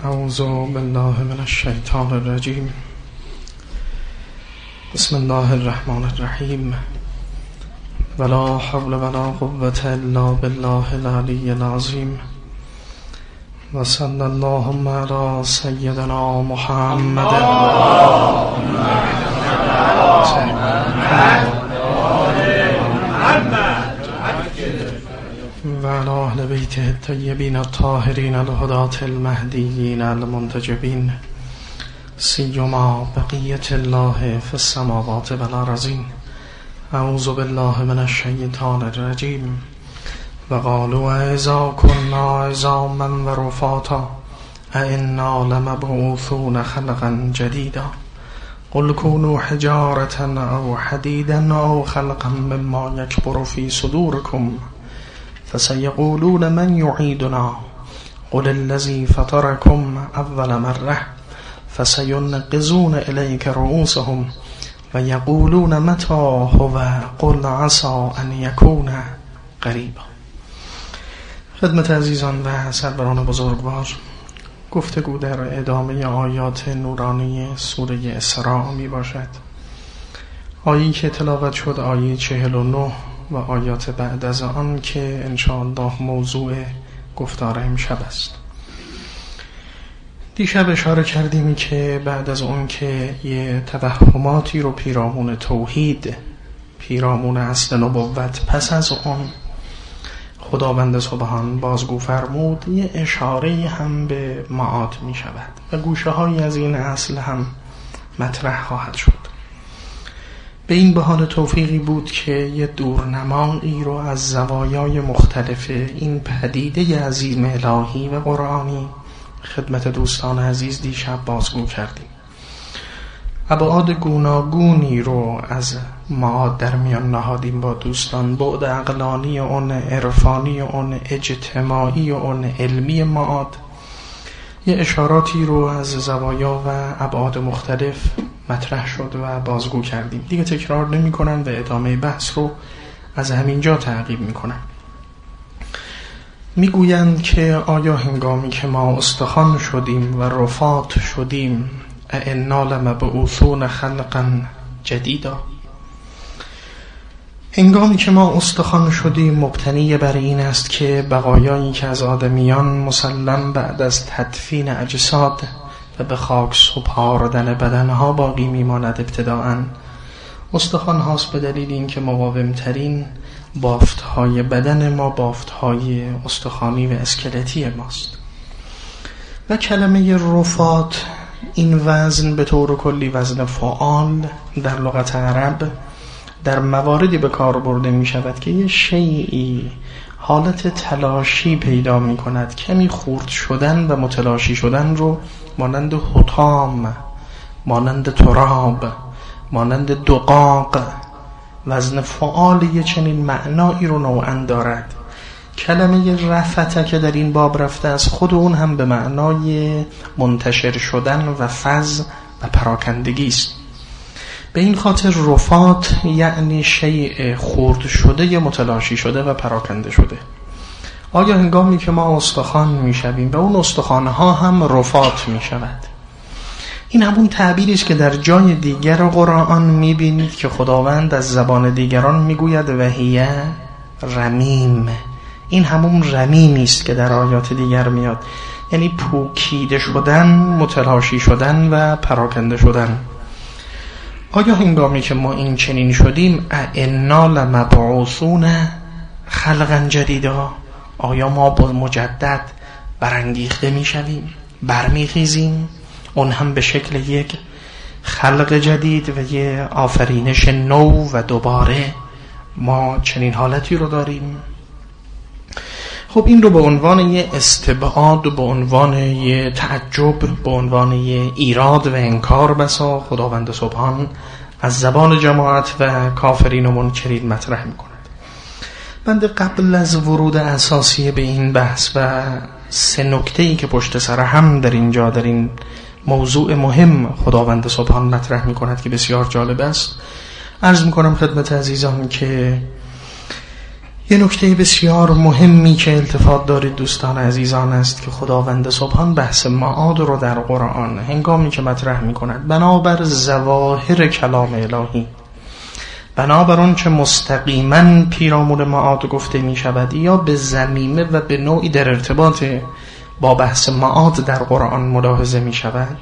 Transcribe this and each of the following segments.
اعوذ بالله من الشیطان الرجیم. بسم الله الرحمن الرحیم. ولا حول ولا قوة الا بالله العلی العظیم. و صلی اللهم علی سیدنا محمد و علی اهل بیته الطیبین الطاهرین الهداة المهدیین المنتجبین، سیما بقیة الله فی السماوات و الارضین. اعوذ بالله من الشیطان الرجیم. و قالوا اذا كنا عظاما و رفاتا ائنا لمبعوثون خلقا جدیدا قل كونوا حجارة او حدیدا او خلقا مما یکبر فی صدورکم فسيقولون من يعيدنا قل الذي فطركم اول مره فسينغضون اليك رؤوسهم ويقولون متى هو قل عسى ان يكون قریبا. خدمت عزیزان و سروران بزرگوار، گفتگو در ادامه آیات نورانی سوره اسراء می باشد. آیه‌ای که تلاوت شد آیه 49 و آیات بعد از آن که انشاءالله موضوع گفتار امشب است. دیشب اشاره کردیم که بعد از اون که یه توهماتی رو پیرامون توحید، پیرامون اصل نبوت، پس از اون خداوند سبحان بازگو فرمود، یه اشاره هم به معاد می شود و گوشه هایی از این اصل هم مطرح خواهد شد. به این بهانه توفیقی بود که یه دورنمایی رو از زوایای مختلف این پدیده عظیم الهی و قرآنی خدمت دوستان عزیز دیشب بازگو کردیم. ابعاد گوناگونی رو از معاد در میان نهادیم با دوستان. بعد عقلانی اون، عرفانی اون، اجتماعی اون، علمی معاد، یه اشاراتی رو از زوایا و ابعاد مختلف مطرح شد و بازگو کردیم. دیگه تکرار نمی کنم و ادامه بحث رو از همینجا تعقیب می کنم. می گویند که آیا هنگامی که ما استخوان شدیم و رفات شدیم ائنا لمبعوثون خلقا جدیدا، هنگامی که ما استخوان شدیم مبتنی بر این است که بقایایی که از آدمیان مسلم بعد از تدفین اجساد و به خاک سپاردن بدنها باقی میماند، ابتداءً استخوان هاست به دلیل این که مقاومترین بافتهای بدن ما بافتهای استخوانی و اسکلتی ماست. و کلمه رفات، این وزن به طور کلی وزن فعال در لغت عرب در مواردی به کار برده می شود که یه شیئی حالت تلاشی پیدا می کند، کمی خورد شدن و متلاشی شدن رو مانند حطام، مانند تراب، مانند دقاق، وزن فعال یه چنین معنایی رو نوعاً دارد. کلمه رفته که در این باب رفته از خود اون هم به معنای منتشر شدن و فز و پراکندگی است. به این خاطر رفات یعنی شیء خورد شده، متلاشی شده و پراکنده شده. آیا هنگامی که ما استخوان می شویم و اون استخوانها هم رفات می شود، این همون تعبیری است که در جای دیگر قرآن می بینید که خداوند از زبان دیگران می گوید وهیه رمیم. این همون رمیمی است که در آیات دیگر میاد، یعنی پوکیده شدن، متلاشی شدن و پراکنده شدن. آیا هنگامی که ما این چنین شدیم ائنا لمبعوثون خلقا جدیدا، آیا ما با مجدد برانگیخته میشویم، برمیخیزیم، اون هم به شکل یک خلق جدید و یه آفرینش نو و دوباره ما چنین حالتی رو داریم؟ خب این رو به عنوان یه استبعاد و به عنوان یه تعجب، به عنوان یه ایراد و انکار بسا خداوند سبحان از زبان جماعت و کافرین و منکرین مطرح می کند. بنده قبل از ورود اساسی به این بحث و سه نکته‌ای که پشت سر هم در اینجا در این موضوع مهم خداوند سبحان مطرح می کند که بسیار جالب است، عرض می کنم خدمت عزیزان که یه نکته بسیار مهمی که التفات دارید دوستان عزیزان است که خداوند سبحان بحث معاد رو در قرآن هنگامی که مطرح می کند بنابر ظواهر کلام الهی، بنابر اون چه مستقیما پیرامون معاد گفته می شود یا به ضمیمه و به نوعی در ارتباط با بحث معاد در قرآن ملاحظه می شود،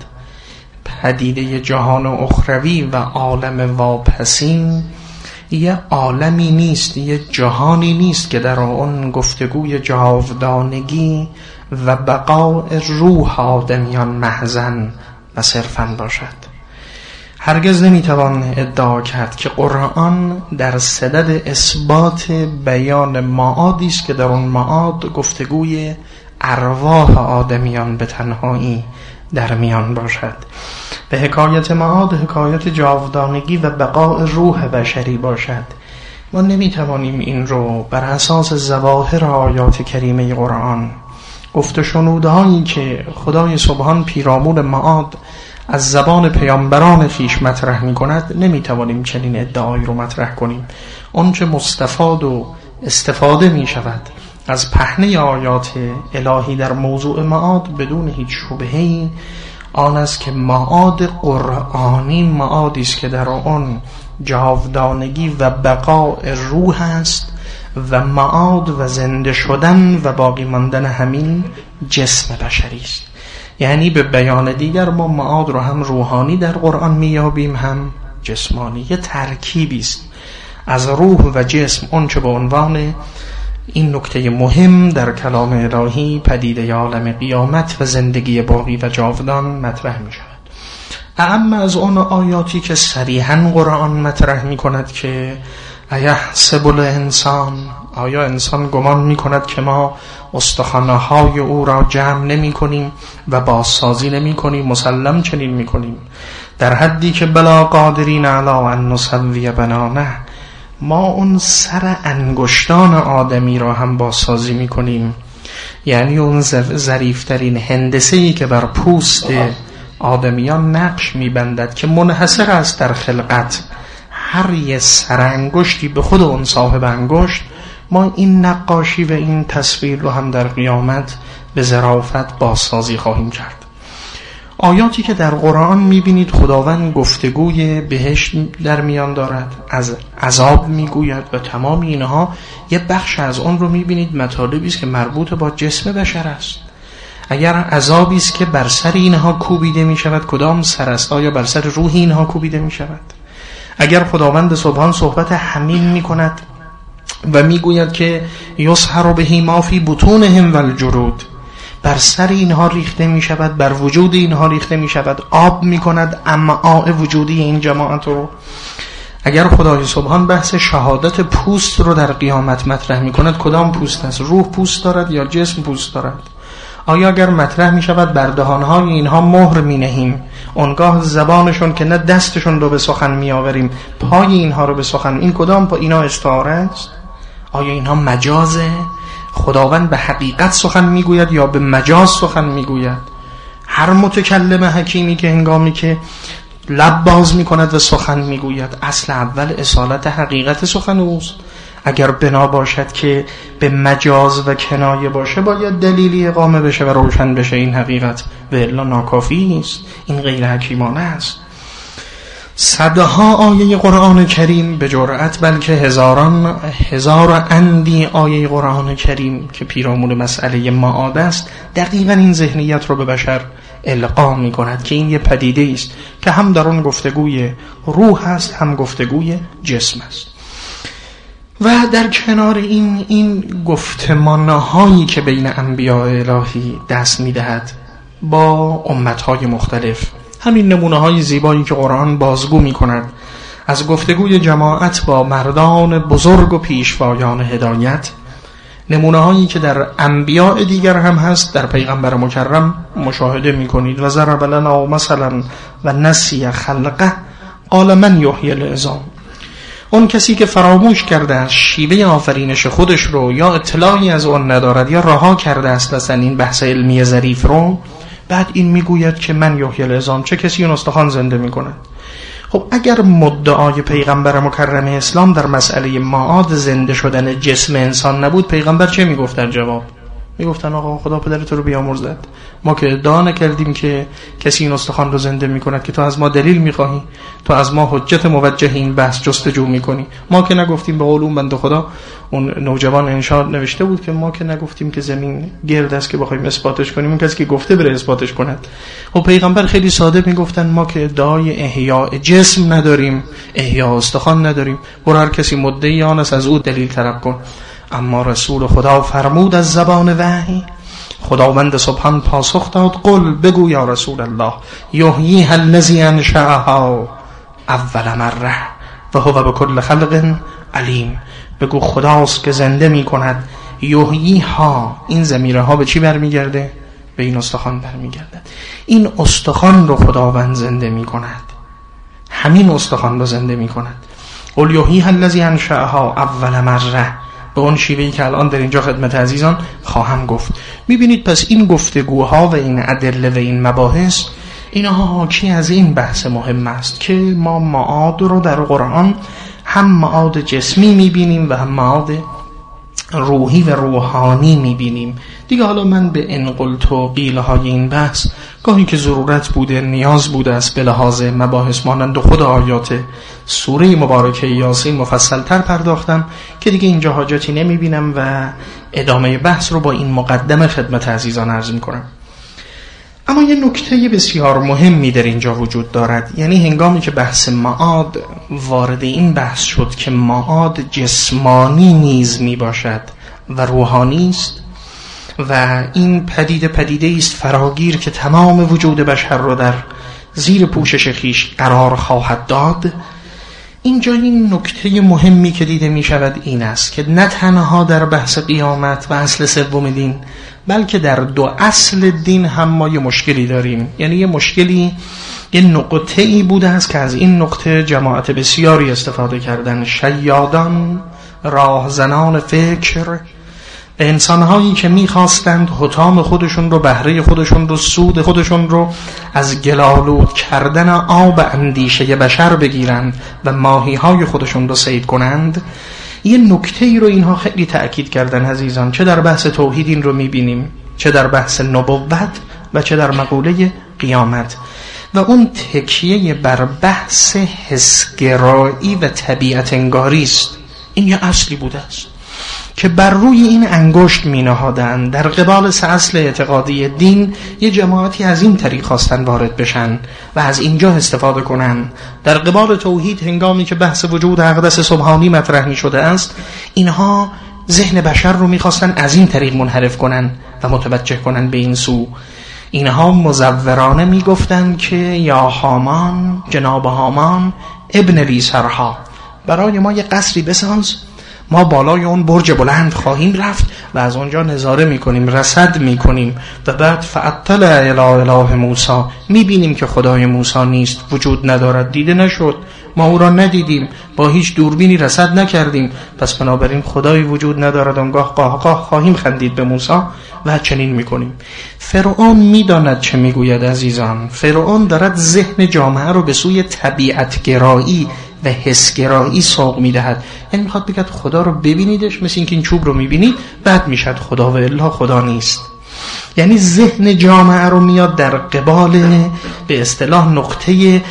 پدیده جهان اخروی و عالم واپسین یه عالمی نیست، یه جهانی نیست که در آن گفتگوی جاودانگی و بقاء روح آدمیان محضن و صرفاً باشد. هرگز نمیتوان ادعا کرد که قرآن در صدد اثبات بیان معادی است که در آن معاد گفتگوی ارواح آدمیان به تنهایی در میان باشد. به حکایت معاد حکایت جاودانگی و بقاء روح بشری باشد. ما نمیتوانیم این رو بر اساس ظواهر آیات کریمه قرآن، گفت و شنودهایی که خدای سبحان پیرامون معاد از زبان پیامبران خویش مطرح می کند، نمیتوانیم چنین ادعایی رو مطرح کنیم. آنچه مستفاد و استفاده می شود از پهنه آیات الهی در موضوع معاد بدون هیچ شبهه‌ای آن است که معاد قرآنی معادی است که در آن جاودانگی و بقاء روح است و معاد و زنده شدن و باقی ماندن همین جسم بشری است. یعنی به بیان دیگر ما معاد رو هم روحانی در قرآن میابیم هم جسمانی. یه ترکیبی است از روح و جسم، اون چه به عنوان این نکته مهم در کلام الهی پدیده عالم قیامت و زندگی باقی و جاودان مطرح می شود. اما از اون آیاتی که صریحاً قرآن مطرح می کند که ایحسب الانسان، آیا انسان گمان می کند که ما استخوان‌های او را جمع نمی کنیم و بازسازی نمی کنیم؟ مسلم چنین می کنیم، در حدی که بلا قادرین علی ان نسوی بنانه، ما اون سر انگشتان آدمی را هم بازسازی می کنیم. یعنی اون ظریفترین هندسه‌ای که بر پوست آدمیان نقش می بندد که منحصر است در خلقت، هر یه سر انگشتی به خود اون صاحب انگشت، ما این نقاشی و این تصویر رو هم در قیامت به ظرافت بازسازی خواهیم کرد. آیاتی که در قرآن میبینید خداوند گفتگوی بهشت در میان دارد، از عذاب میگوید و تمام اینها یه بخش از اون رو میبینید مطالبی است که مربوط با جسم بشر است. اگر عذابی است که بر سر اینها کوبیده میشود، کدام سر است؟ آیا بر سر روح اینها کوبیده میشود؟ اگر خداوند سبحان صحبت حمیم میکند و میگوید که یسحر به ما فی بطونهم والجلود، بر سر اینها ریخته می شود، بر وجود اینها ریخته می شود، آب می کند امعاء وجودی این جماعت رو. اگر خدای سبحان بحث شهادت پوست رو در قیامت مطرح می کند، کدام پوست است؟ روح پوست دارد یا جسم پوست دارد؟ آیا اگر مطرح می شود بر دهانهای اینها مهر می نهیم، اونگاه زبانشون که نه دستشون رو به سخن می آوریم، پای اینها رو به سخن، این کدام پا اینا استعاره است؟ آیا اینها مجازه؟ خداوند به حقیقت سخن میگوید یا به مجاز سخن میگوید؟ هر متکلم حکیمی که هنگامی که لب باز میکند و سخن میگوید، اصل اول اصالت حقیقت سخن اوست. اگر بنا باشد که به مجاز و کنایه باشه، باید دلیلی اقامه بشه و روشن بشه این حقیقت، و الا ناکافی نیست، این غیر حکیمانه است. صدها آیه قرآن کریم به جرأت، بلکه هزار اندی آیه قرآن کریم که پیرامون مسئله معاد است، دقیقا این ذهنیت رو به بشر القا می کند که این یه پدیده است که هم در اون گفتگوی روح است، هم گفتگوی جسم است. و در کنار این گفتمانهایی که بین انبیاء الهی دست می دهد با امتهای مختلف، همین نمونه های زیبایی که قرآن بازگو می کند از گفتگوی جماعت با مردان بزرگ و پیشوایان هدایت، نمونه هایی که در انبیاء دیگر هم هست، در پیغمبر مکرم مشاهده می کنید. و ضرب لنا مثلا و نسی خلقه قال من یحیی العظام، اون کسی که فراموش کرده از شیوه آفرینش خودش رو، یا اطلاعی از اون ندارد، یا رها کرده است اصلا این بحث علمی ظریف رو، بعد این میگوید که من یحیی العظام، چه کسی اون استخوان زنده میکند؟ خب اگر مدعای پیغمبر مکرم اسلام در مسئله معاد زنده شدن جسم انسان نبود، پیغمبر چه میگفت در جواب؟ میگفتن آقا خدا پدرت رو بیامرزد، ما که ادعا نکردیم که کسی این استخوان رو زنده میکند که تو از ما دلیل میخواهی، تو از ما حجت موجه این بحث جستجو میکنی. ما که نگفتیم، به قول اون بنده خدا اون نوجوان انشاء نوشته بود که ما که نگفتیم که زمین گرد است که بخوایم اثباتش کنیم، اون کسی که گفته بره اثباتش کند. و پیغمبر خیلی ساده میگفتن ما که ادعای احیاء جسم نداریم، احیاء استخوان نداریم، برو هر کسی مدعی آن است از او دلیل طلب کن. اما رسول خدا فرمود از زبان وحی، خداوند سبحان پاسخ داد قل بگو یا رسول الله یحییها الذی انشأها اول مره و هو بكل خلق علیم. بگو خداست که زنده می کند. یحییها، این ضمیره ها به چی برمیگرده؟ به این استخوان برمیگرده. این استخوان رو خداوند زنده می کند، همین استخوان رو زنده می کند. قل یحییها الذی انشأها اول مره، به اون شیوهی که الان در اینجا خدمت عزیزان خواهم گفت. میبینید پس این گفتگوها و این ادله و این مباحث، اینها حاکی از این بحث مهم است که ما معاد رو در قرآن هم معاد جسمی میبینیم و هم معاد روحی و روحانی میبینیم. دیگه حالا من به انقلت و قیله های این بحث گاهی که ضرورت بوده، نیاز بوده است، به لحاظ مباحث مانند خود آیات سوره مبارکه یاسین مفصل تر پرداختم که دیگه اینجا حاجتی نمیبینم و ادامه بحث رو با این مقدمه خدمت عزیزان عرض میکنم. اما یه نکته بسیار مهمی در اینجا وجود دارد، یعنی هنگامی که بحث معاد وارد این بحث شد که معاد جسمانی نیز می باشد و روحانی است و این پدیده است فراگیر که تمام وجود بشر رو در زیر پوشش خیش قرار خواهد داد، اینجا این نکته مهمی که دیده می شود این است که نه تنها در بحث قیامت و اصل سوم دین، بلکه در دو اصل دین هم ما یه مشکلی داریم. یعنی یه مشکلی، یه نقطه ای بوده است که از این نقطه جماعت بسیاری استفاده کردن، شیادان، راهزنان فکر، انسانهایی که میخواستند حطام خودشون رو، بهره خودشون رو، سود خودشون رو از گلالود کردن آب اندیشه بشر بگیرند و ماهیهای خودشون رو صید کنند. یه نکته ای رو اینها خیلی تأکید کردن عزیزان، چه در بحث توحید این رو میبینیم، چه در بحث نبوت و چه در مقوله قیامت، و اون تکیه بر بحث حسگرایی و طبیعت انگاری است. این یه اصلی بوده است که بر روی این انگشت می نهادن. در قبال سه اصل اعتقادی دین یه جماعتی از این طریق خواستن وارد بشن و از اینجا استفاده کنن. در قبال توحید هنگامی که بحث وجود اقدس سبحانی مطرح می شده است، اینها ذهن بشر رو می خواستن از این طریق منحرف کنن و متوجه کنن به این سو. اینها مزورانه می گفتن که یا هامان، جناب هامان ابن لی سرها، برای ما یه قصری بساز، ما بالای اون برج بلند خواهیم رفت و از اونجا نظاره میکنیم، رصد میکنیم و بعد فاطلع الی اله موسی، میبینیم که خدای موسی نیست، وجود ندارد، دیده نشد، ما او را ندیدیم، با هیچ دوربینی رصد نکردیم، پس بنابراین خدایی وجود ندارد، اونگاه قاه خواهیم خندید به موسی و چنین میکنیم. فرعون میداند چه میگوید عزیزان. فرعون دارد ذهن جامعه رو به سوی طبیعت گرایی و حسگرایی سوق میدهد. یعنی میخواد بگه خدا رو ببینیدش مثل اینکه این چوب رو میبینید بعد میشد خدا و الا خدا نیست. یعنی ذهن جامعه رو میاد در قبال به اصطلاح نقطه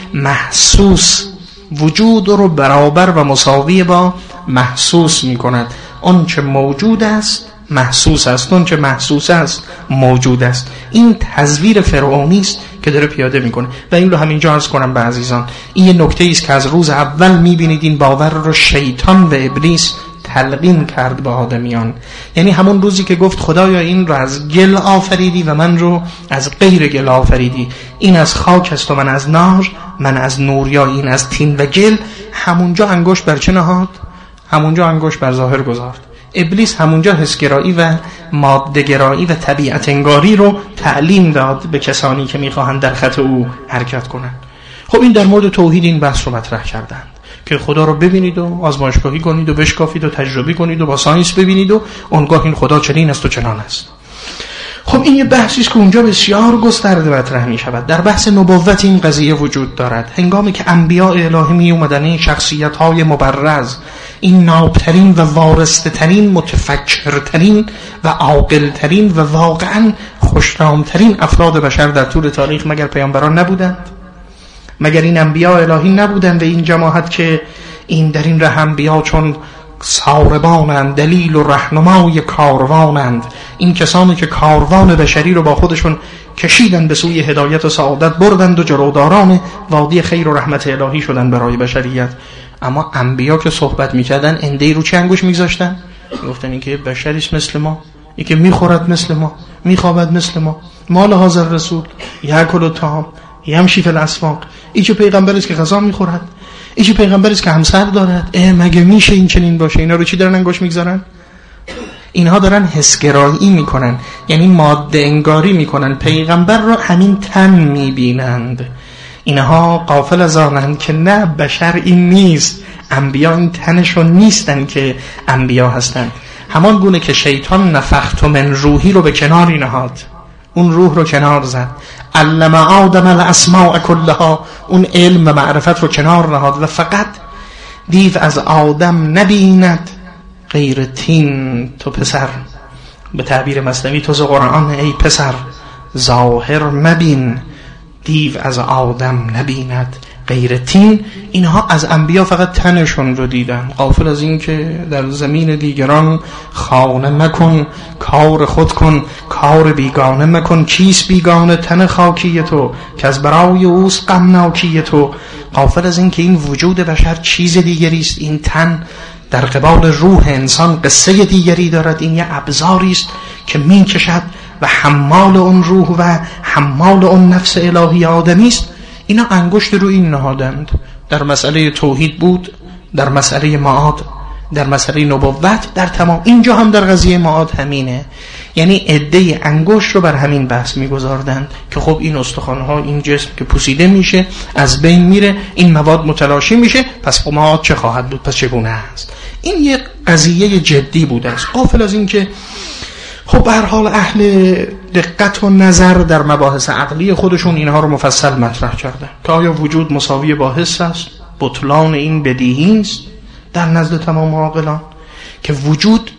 محسوس وجود رو برابر و مساوی با محسوس میکند. اون چه موجود است محسوس است، اون چه محسوس است موجود است. این تزویر فرعونی است که داره پیاده میکنه و این رو همینجا عرض کنم به عزیزان، این یه نکته است که از روز اول میبینید این باور رو شیطان و ابلیس تلقین کرد به آدمیان. یعنی همون روزی که گفت خدایا این رو از گل آفریدی و من رو از غیر گل آفریدی، این از خاک است و من از نار، من از نور، یا این از تین و گل، همونجا انگشت بر چه نهاد؟ همونجا انگشت بر ظاهر گذارد. ابلیس همونجا حسگرایی و ماده‌گرایی و طبیعت انگاری رو تعلیم داد به کسانی که میخواهند در خط او حرکت کنند. خب این در مورد توحید این بحث رو مطرح کردند که خدا رو ببینید و آزمایشگاهی کنید و بشکافید و تجربی کنید و با ساینس ببینید و اونگاه این خدا چنین است و چنان است. خب این یه بحثی است که اونجا بسیار گسترده مطرح می شود. در بحث نبوت این قضیه وجود دارد. هنگامی که انبیاء الهی می اومدن، این شخصیت های مبرز، این نابترین و وارسته‌ترین، متفکرترین و عاقلترین و واقعا خوشنامترین افراد بشر در طول تاریخ مگر پیامبران نبودند؟ مگر این انبیاء الهی نبودند و این جماعت که این در این ره انبیاء چون ساربانند، دلیل و رهنمای کاروانند، این کسانی که کاروان بشری رو با خودشون کشیدن به سوی هدایت و سعادت بردند و جلوداران وادی خیر و رحمت الهی شدن برای بشریت. اما انبیا که صحبت میکردن اندهی رو چه انگوش میگذاشتن؟ گفتن این که بشریست مثل ما، این که میخورد مثل ما، میخوابد مثل ما، مال حاضر رسول یاکل الطعام یمشی فی الاسواق، این که پیغمبریست که غذا میخورد، این که پیغمبریست که همسر دارد. مگه میشه این چنین باشه؟ اینا رو چی دارن انگوش میگذارن؟ اینها دارن حسگرایی میکنن، یعنی ماده انگاری میکنن، پیغمبر رو همین تن میبینند. اینها غافل از آنند که نه، بشر این نیست، انبیا این تنشون نیستن که انبیا هستن. همان گونه که شیطان نفخت من روحی رو به کناری نهاد، اون روح رو کنار زد، علم آدم الاسماء کلها، اون علم و معرفت رو کنار نهاد و فقط دیو از آدم نبیند غیر تین. تو پسر، به تعبیر مثنوی تو ز قرآن ای پسر، ظاهر مبین، دیو از آدم نبیند غیر تین. اینها از انبیا فقط تنشون رو دیدن، غافل از این که در زمین دیگران خانه مکن، کار خود کن، کار بیگانه مکن. چیست بیگانه؟ تن خاکی تو که از برای اوست غمناکی تو. غافل از این که این وجود بشر چیز دیگری است، این تن در قبال روح انسان قصه دیگری دارد. این یه ابزاری است که می کشد و حمال اون روح و حمال اون نفس الهی آدمی است. اینا انگشت رو این نهادند. در مسئله توحید بود، در مسئله معاد، در مسئله نبوت، در تمام. اینجا هم در قضیه معاد همینه، یعنی عده انگشت رو بر همین بحث میگذاردند که خب این استخوان‌ها، این جسم که پوسیده میشه، از بین میره، این مواد متلاشی میشه، پس معاد چه خواهد بود؟ پس چگونه است؟ این یک قضیه جدی بوده است. غافل از این که خب به هر حال اهل دقت و نظر در مباحث عقلی خودشون اینها رو مفصل مطرح کردن که آیا وجود مساوی با حس است؟ بطلان این بدیهی است در نزد تمام عاقلان که وجود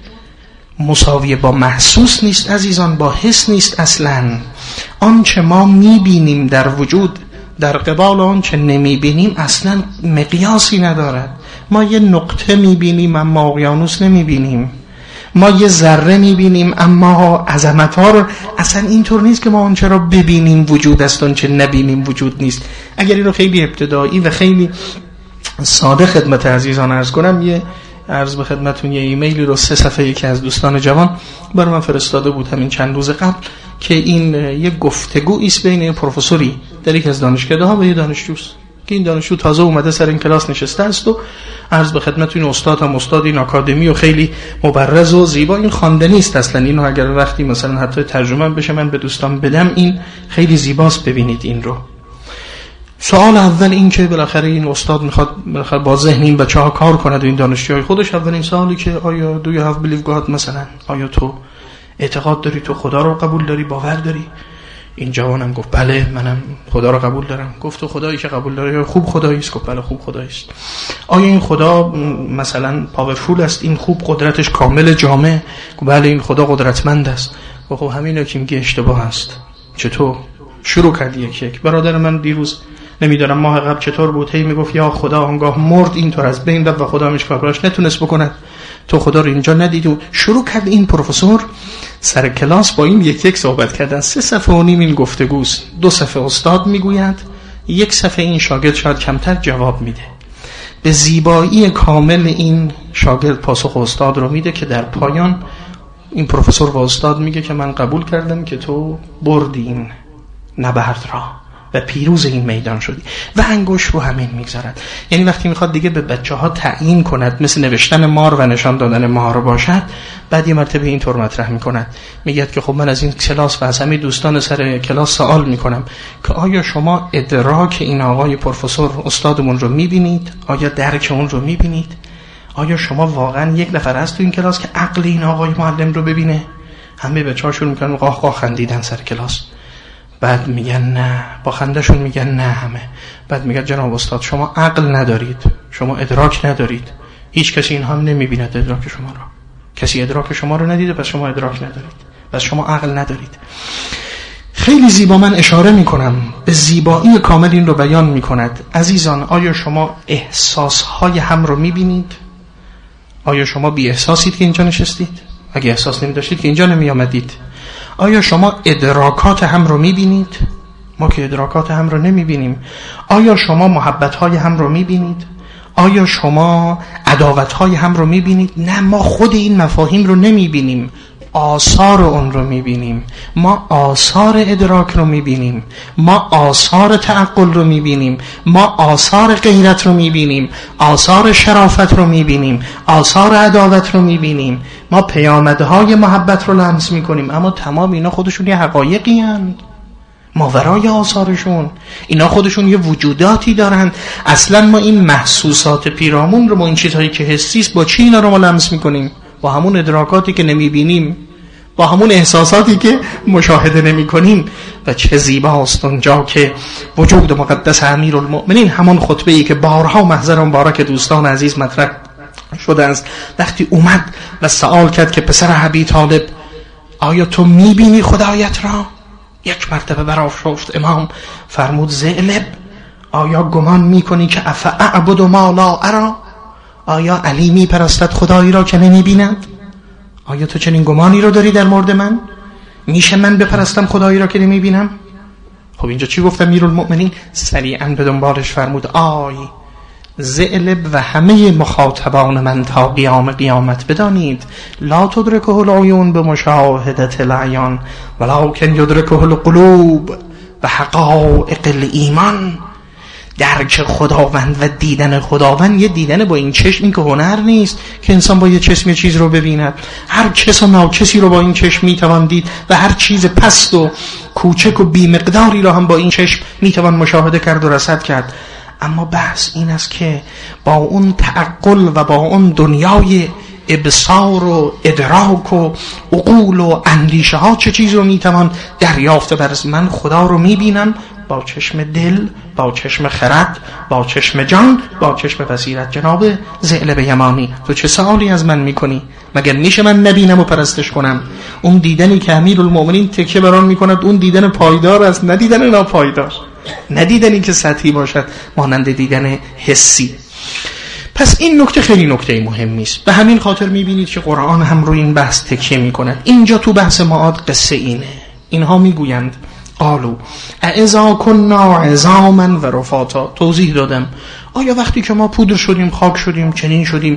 مساوی با محسوس نیست عزیزان، با حس نیست اصلا. آنچه ما میبینیم در وجود در قبال آنچه نمیبینیم اصلا مقیاسی ندارد. ما یه نقطه میبینیم اما اقیانوس نمیبینیم، ما یه ذره میبینیم اما عظمت‌ها رو اصلا اینطور نیست که ما آنچه را ببینیم وجود است، آنچه نبینیم وجود نیست. اگر این رو خیلی ابتدایی و خیلی ساده خدمت عزیزان عرض کنم، یه عرض به خدمتون یه ایمیلی رو 3 صفحه یکی از دوستان جوان برای من فرستاده بود همین چند روز قبل که این یه گفتگویی است بین یه پروفسوری در یک از دانشکده‌ها و یه دانشجوست که این دانشجو تازه اومده سر این کلاس نشسته است و عرض به خدمتون استاد هم استاد این آکادمی و خیلی مبرز و زیبا، این خواندنی است اصلا. اینو اگر وقتی مثلا حتی ترجمه بشه من به دوستان بدم، این خیلی زیباست، ببینید این رو. سوال اول این که بالاخره این استاد میخواد بالاخره با ذهن این بچه‌ها کار کند و این دانشجوهای خودش، اولین سوالی که آیا do you have believe God، مثلا آیا تو اعتقاد داری، تو خدا رو قبول داری، باور داری؟ این جوانم گفت بله منم خدا رو قبول دارم. گفت تو خدایی که قبول داری خوب خدایی است؟ گفت بله خوب خدایی است. آیا این خدا مثلا پاورفول است، این خوب قدرتش کامل جامع؟ گفت بله این خدا قدرتمند است. گفت خب همینو که میگه اشتباه است. چطور؟ شروع کرد یک برادر من دیروز نمیدونم ماه قبل چطور بود، هی میگفت یا خدا آنگاه مرد اینطور از بین رفت و خدا هیچ کارش نتونست بکند، تو خدا رو اینجا ندید. و شروع کرد این پروفسور سر کلاس با این یک صحبت کردن. 3 صفحه و نیم این گفتگوست. 2 صفحه استاد میگوید، 1 صفحه این شاگرد شاید کمتر جواب میده. به زیبایی کامل این شاگرد پاسخ استاد رو میده که در پایان این پروفسور و استاد میگه که من قبول کردم که تو بردی این نبرد را و پیروز این میدان شدی، و انگوش رو همین میگذارد. یعنی وقتی میخواد دیگه به بچه‌ها تعیین کند، مثل نوشتن مار و نشان دادن مار باشد، بعد یه مرتبه اینطور مطرح میکند، میگه که خب من از این کلاس و از همه دوستان سر کلاس سوال میکنم که آیا شما ادراک این آقای پروفسور استادمون رو میبینید؟ آیا درک اون رو میبینید؟ آیا شما واقعا یک نفر هست تو این کلاس که عقل این آقای معلم رو ببینه؟ همه بچه‌ها شروع میکنن قاه قاه خندیدن سر کلاس. بعد میگن نه، با خندهشون میگن نه همه. بعد میگن جناب استاد شما عقل ندارید، شما ادراک ندارید. هیچ کسی اینها هم نمیبیند ادراک شما را. کسی ادراک شما رو ندیده، پس شما ادراک ندارید، پس شما عقل ندارید. خیلی زیبا من اشاره میکنم، به زیبایی کامل این رو بیان میکند. عزیزان، آیا شما احساسهای هم رو میبینید؟ آیا شما بی احساسید که اینجا نشستید؟ اگه احساس نمیداشتید که اینجا نمی آمدید. آیا شما ادراکات هم رو میبینید؟ ما که ادراکات هم رو نمیبینیم. آیا شما محبتهای هم رو میبینید؟ آیا شما عداوتهای هم رو میبینید؟ نه، ما خود این مفاهیم رو نمیبینیم، آثار اون رو میبینیم. ما آثار ادراک رو میبینیم، ما آثار تعقل رو میبینیم، ما آثار غیرت رو میبینیم، آثار شرافت رو میبینیم، آثار عداوت رو میبینیم. ما پیامدهای محبت رو لمس میکنیم، اما تمام اینا خودشون یه حقایقی هستند. ماورای آثارشون اینا خودشون یه وجوداتی دارن. اصلا ما این محسوسات پیرامون رو، ما این چیزهایی که حسیست، با چی اینا رو ما لمس میکنیم؟ با همون ادراکاتی که نمیبینیم، با همون احساساتی که مشاهده نمی کنیم. و چه زیباست اونجا که وجود مقدس امیرالمؤمنین، همون خطبه‌ای که بارها محضر مبارک دوستان عزیز مطرح شده است، وقتی اومد و سوال کرد که پسر ابی طالب آیا تو میبینی خدایت را؟ یک مرتبه برآشفت امام فرمود ذئلب، آیا گمان میکنی که افاعبد ما لا ارى؟ آیا علی میپرستد خدایی را که نمیبیند؟ آیا تو چنین گمانی رو داری در مورد من؟ میشه من بپرستم خدایی را که نمیبینم؟ خب اینجا چی گفت امیرالمؤمنین؟ سریعا به دنبالش فرمود آی ذئلب و همه مخاطبان من تا قیام قیامت بدانید لا تدرکه العیون به مشاهدت العیان ولکن یدرکه القلوب و حقائق الایمان. درک خداوند و دیدن خداوند یه دیدن با این چشم، این که هنر نیست که انسان با یه چشم یه چیز رو ببیند. هر کس و ناکسی رو با این چشم میتوان دید و هر چیز پست و کوچک و بیمقداری رو هم با این چشم میتوان مشاهده کرد و رصد کرد. اما بحث این است که با اون تعقل و با اون دنیای ابصار و ادراک و عقول و اندیشه ها چه چیز رو میتوان دریافت. برز من خدا رو میبینم با چشم دل، با چشم خرد، با چشم جان، با چشم بصیرت. جناب ذئلب یمانی، تو چه سوالی از من میکنی؟ مگر میشه من نبینم و پرستش کنم؟ اون دیدنی که امیرالمؤمنین تکیه بر آن میکند اون دیدن پایدار است، نه دیدن ناپایدار، نه دیدنی که سطحی باشد مانند دیدن حسی. پس این نکته خیلی نکته مهمی است. به همین خاطر میبینید که قرآن هم روی این بحث تکیه میکند. اینجا تو بحث معاد قصه اینه. اینها میگویند قالو اذا كنا عظاما و رفاتا، توضیح دادم آیا وقتی که ما پودر شدیم، خاک شدیم، چنین شدیم،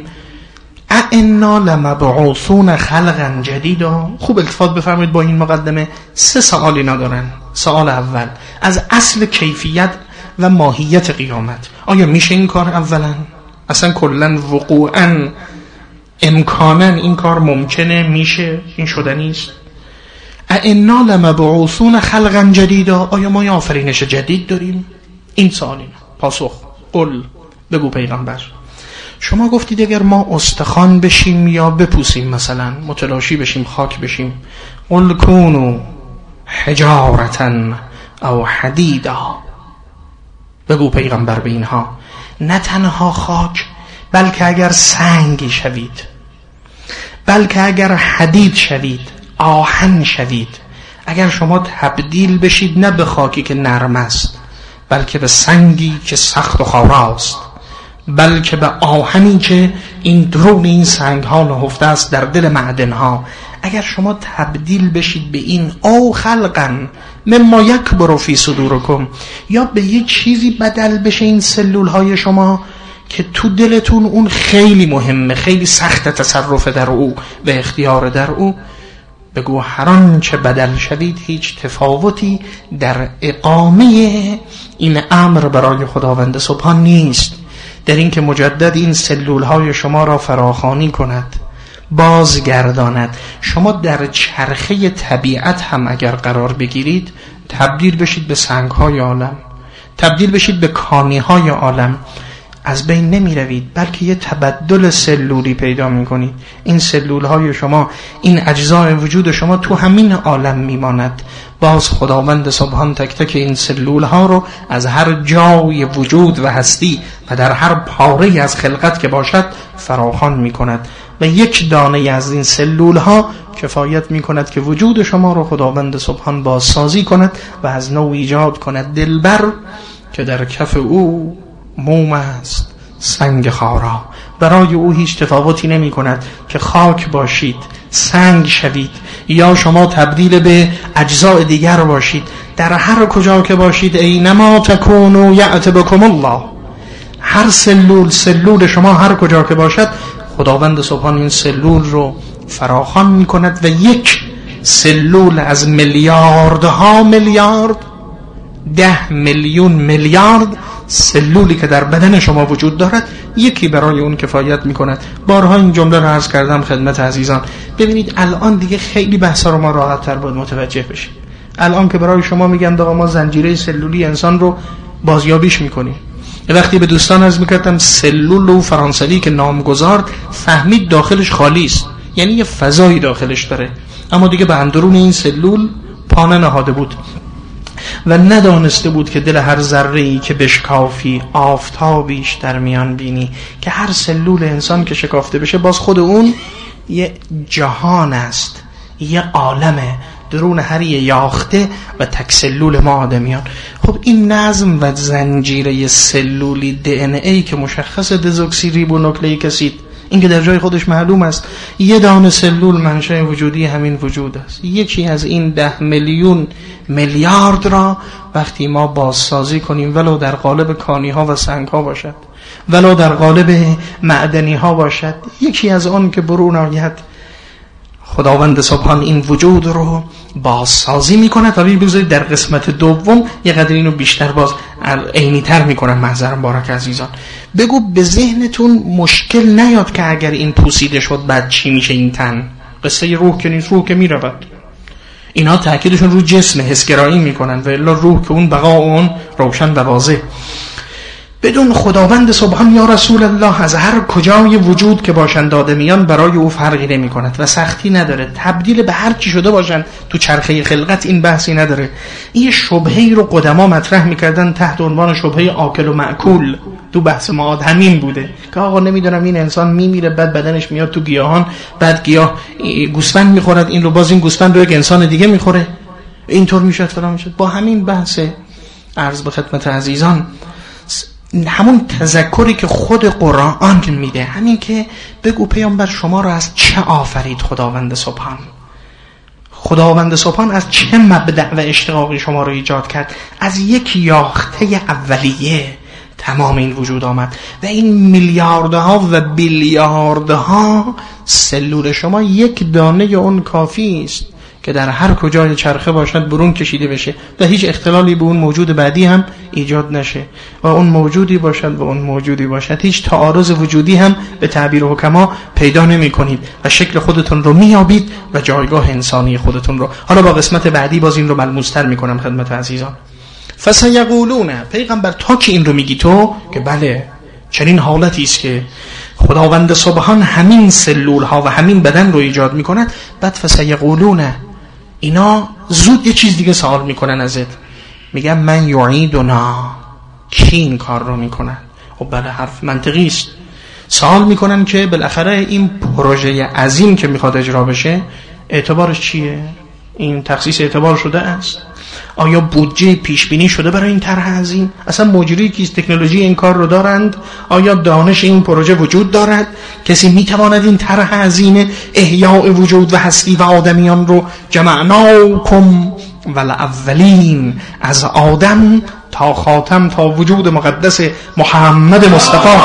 انا لمبعوثون خلقا جدیدا. خوب التفات بفرمایید با این مقدمه 3 سوال اینا دارن. سوال اول از اصل کیفیت و ماهیت قیامت. آیا میشه این کار؟ اولا اصلا کلا وقوعا امکانا این کار ممکنه، میشه، این شدنی است؟ انا لمبعوثون خلقا جدیدا، آیا ما یه آفرینش جدید داریم؟ این سوال اینا. پاسخ قل، بگو پیغمبر شما گفتید اگر ما استخوان بشیم یا بپوسیم، مثلا متلاشی بشیم، خاک بشیم، قل کونوا حجارة او حدیدا، بگو پیغمبر به اینها نه تنها خاک، بلکه اگر سنگی شوید، بلکه اگر حدید شوید، آهن شوید، اگر شما تبدیل بشید نه به خاکی که نرم است، بلکه به سنگی که سخت و خاراست، بلکه به آهنی که این درون این سنگ ها نهفته است در دل معدن ها، اگر شما تبدیل بشید به این، او خلقا مما یکبر فی صدورکم، یا به یه چیزی بدل بشه این سلول های شما که تو دلتون اون خیلی مهمه، خیلی سخت تصرف در او و اختیار در او، بگو هر آنچه بدل شوید هیچ تفاوتی در اقامه این امر برای خداوند سبحان نیست، در این که مجدد این سلول های شما را فراخوانی کند، بازگرداند. شما در چرخه طبیعت هم اگر قرار بگیرید، تبدیل بشید به سنگ های عالم، تبدیل بشید به کانی های عالم. از بین نمی روید، بلکه یه تبدل سلولی پیدا می کنید. این سلول های شما، این اجزای وجود شما تو همین عالم می ماند. باز خداوند سبحان تک تک این سلول ها رو از هر جای وجود و هستی و در هر پاره از خلقت که باشد فراخوان می کند و یک دانه از این سلول ها کفایت می کند که وجود شما رو خداوند سبحان بازسازی کند و از نو ایجاد کند. دلبر که در کف او موم است سنگ خارا، برای او هیچ تفاوتی نمی کند که خاک باشید، سنگ شوید یا شما تبدیل به اجزاء دیگر باشید. در هر کجا که باشید، اینما تکونوا یأت بکم الله. هر سلول شما هر کجا که باشد، خداوند سبحان این سلول رو فراخوان می کند و یک سلول از میلیاردها میلیارد، 10 میلیون میلیارد سلولی که در بدن شما وجود دارد، یکی برای اون کفایت می کند. بارها این جمله رو عرض کردم خدمت عزیزان. ببینید الان دیگه خیلی بحثا رو ما راحت تر باید متوجه بشیم. الان که برای شما میگن آقا ما زنجیره سلولی انسان رو بازیابیش میکنیم، وقتی به دوستان عرض میکردم سلول و فرانسوی که نام گذارد، فهمید داخلش خالی است، یعنی یه فضایی داخلش داره، اما دیگه به اندرون این سلول پا نهاده بود و ندانسته بود که دل هر ذره‌ای که بشکافی آفتابیش در میان بینی، که هر سلول انسان که شکافته بشه باز خود اون یه جهان است، یه عالمه درون هر یاخته و تک سلول ما آدمیان. خب این نظم و زنجیره سلولی DNA که مشخص دزوکسیریبونوکلیک اسید، این که در جای خودش معلوم است، یه دانه سلول منشأ وجودی همین وجود است. یکی از این 10 میلیون میلیارد را وقتی ما بازسازی کنیم، ولو در قالب کانی ها و سنگ ها باشد، ولو در قالب معدنی ها باشد، یکی از آن که برون آید، خداوند سبحان این وجود رو بازسازی میکند. و بگذارید در قسمت دوم یه قدر اینو بیشتر باز عینی تر میکنم. محضرم بارک عزیزان، بگو به ذهنتون مشکل نیاد که اگر این پوسیده شد بعد چی میشه این تن؟ قصه روح که نیست، روح که میرود. اینا تأکیدشون رو جسم حسگرایی میکنن و الا روح که اون بقا اون روشن و واضح. بدون خداوند سبحان یا رسول الله از هر کجای وجود که باشند آدمیان برای او فرقی نمی کند و سختی نداره، تبدیل به هر چی شده باشند تو چرخه خلقت این بحثی نداره. این شبهه‌ای رو قدما مطرح میکردن تحت عنوان شبهه آکل و مأکول. تو بحث معاد همین بوده که آقا نمیدونم این انسان میمیره بعد بدنش میاد تو گیاهان، بعد گیاه گوسفند میخورد، این رو باز این گوسفند رو یک انسان دیگه میخوره، اینطور میشد فلان میشد. با همین بحث عرض به خدمت عزیزان همون تذکری که خود قرآن میده، همین که بگو پیامبر شما رو از چه آفرید خداوند سبحان؟ خداوند سبحان از چه مبدأ و اشتقاقی شما رو ایجاد کرد؟ از یک یاخته اولیه تمام این وجود آمد و این میلیاردها و بیلیاردها سلول شما یک دانه اون کافی است که در هر کجای چرخه باشد برون کشیده بشه و هیچ اختلالی به اون موجود بعدی هم ایجاد نشه و اون موجودی باشد و اون موجودی باشد. هیچ تعارض وجودی هم به تعبیر حکما پیدا نمی کنید و شکل خودتون رو میابید و جایگاه انسانی خودتون رو. حالا با قسمت بعدی باز این رو ملموس‌تر میکنم خدمت عزیزان. فسیقولون، پیغمبر تا که این رو میگی تو که بله چنین حالتی است که خداوند سبحان همین سلول ها و همین بدن رو ایجاد میکند، بعد فسیقولون اینا زود یه چیز دیگه سوال میکنن ازت، میگن من یعیدنا، کی این کار رو میکنن؟ خب بله حرف منطقی است. سوال میکنن که بالاخره این پروژه عظیم که میخواد اجرا بشه اعتبارش چیه؟ این تخصیص اعتبار شده است؟ آیا بودجه پیش بینی شده برای این طرح عظیم؟ اصلا مجری کیست؟ تکنولوژی این کار رو دارند؟ آیا دانش این پروژه وجود دارد؟ کسی میتواند این طرح عظیم احیاء وجود و هستی و آدمیان رو جمعناکم والاولین، از آدم تا خاتم تا وجود مقدس محمد مصطفی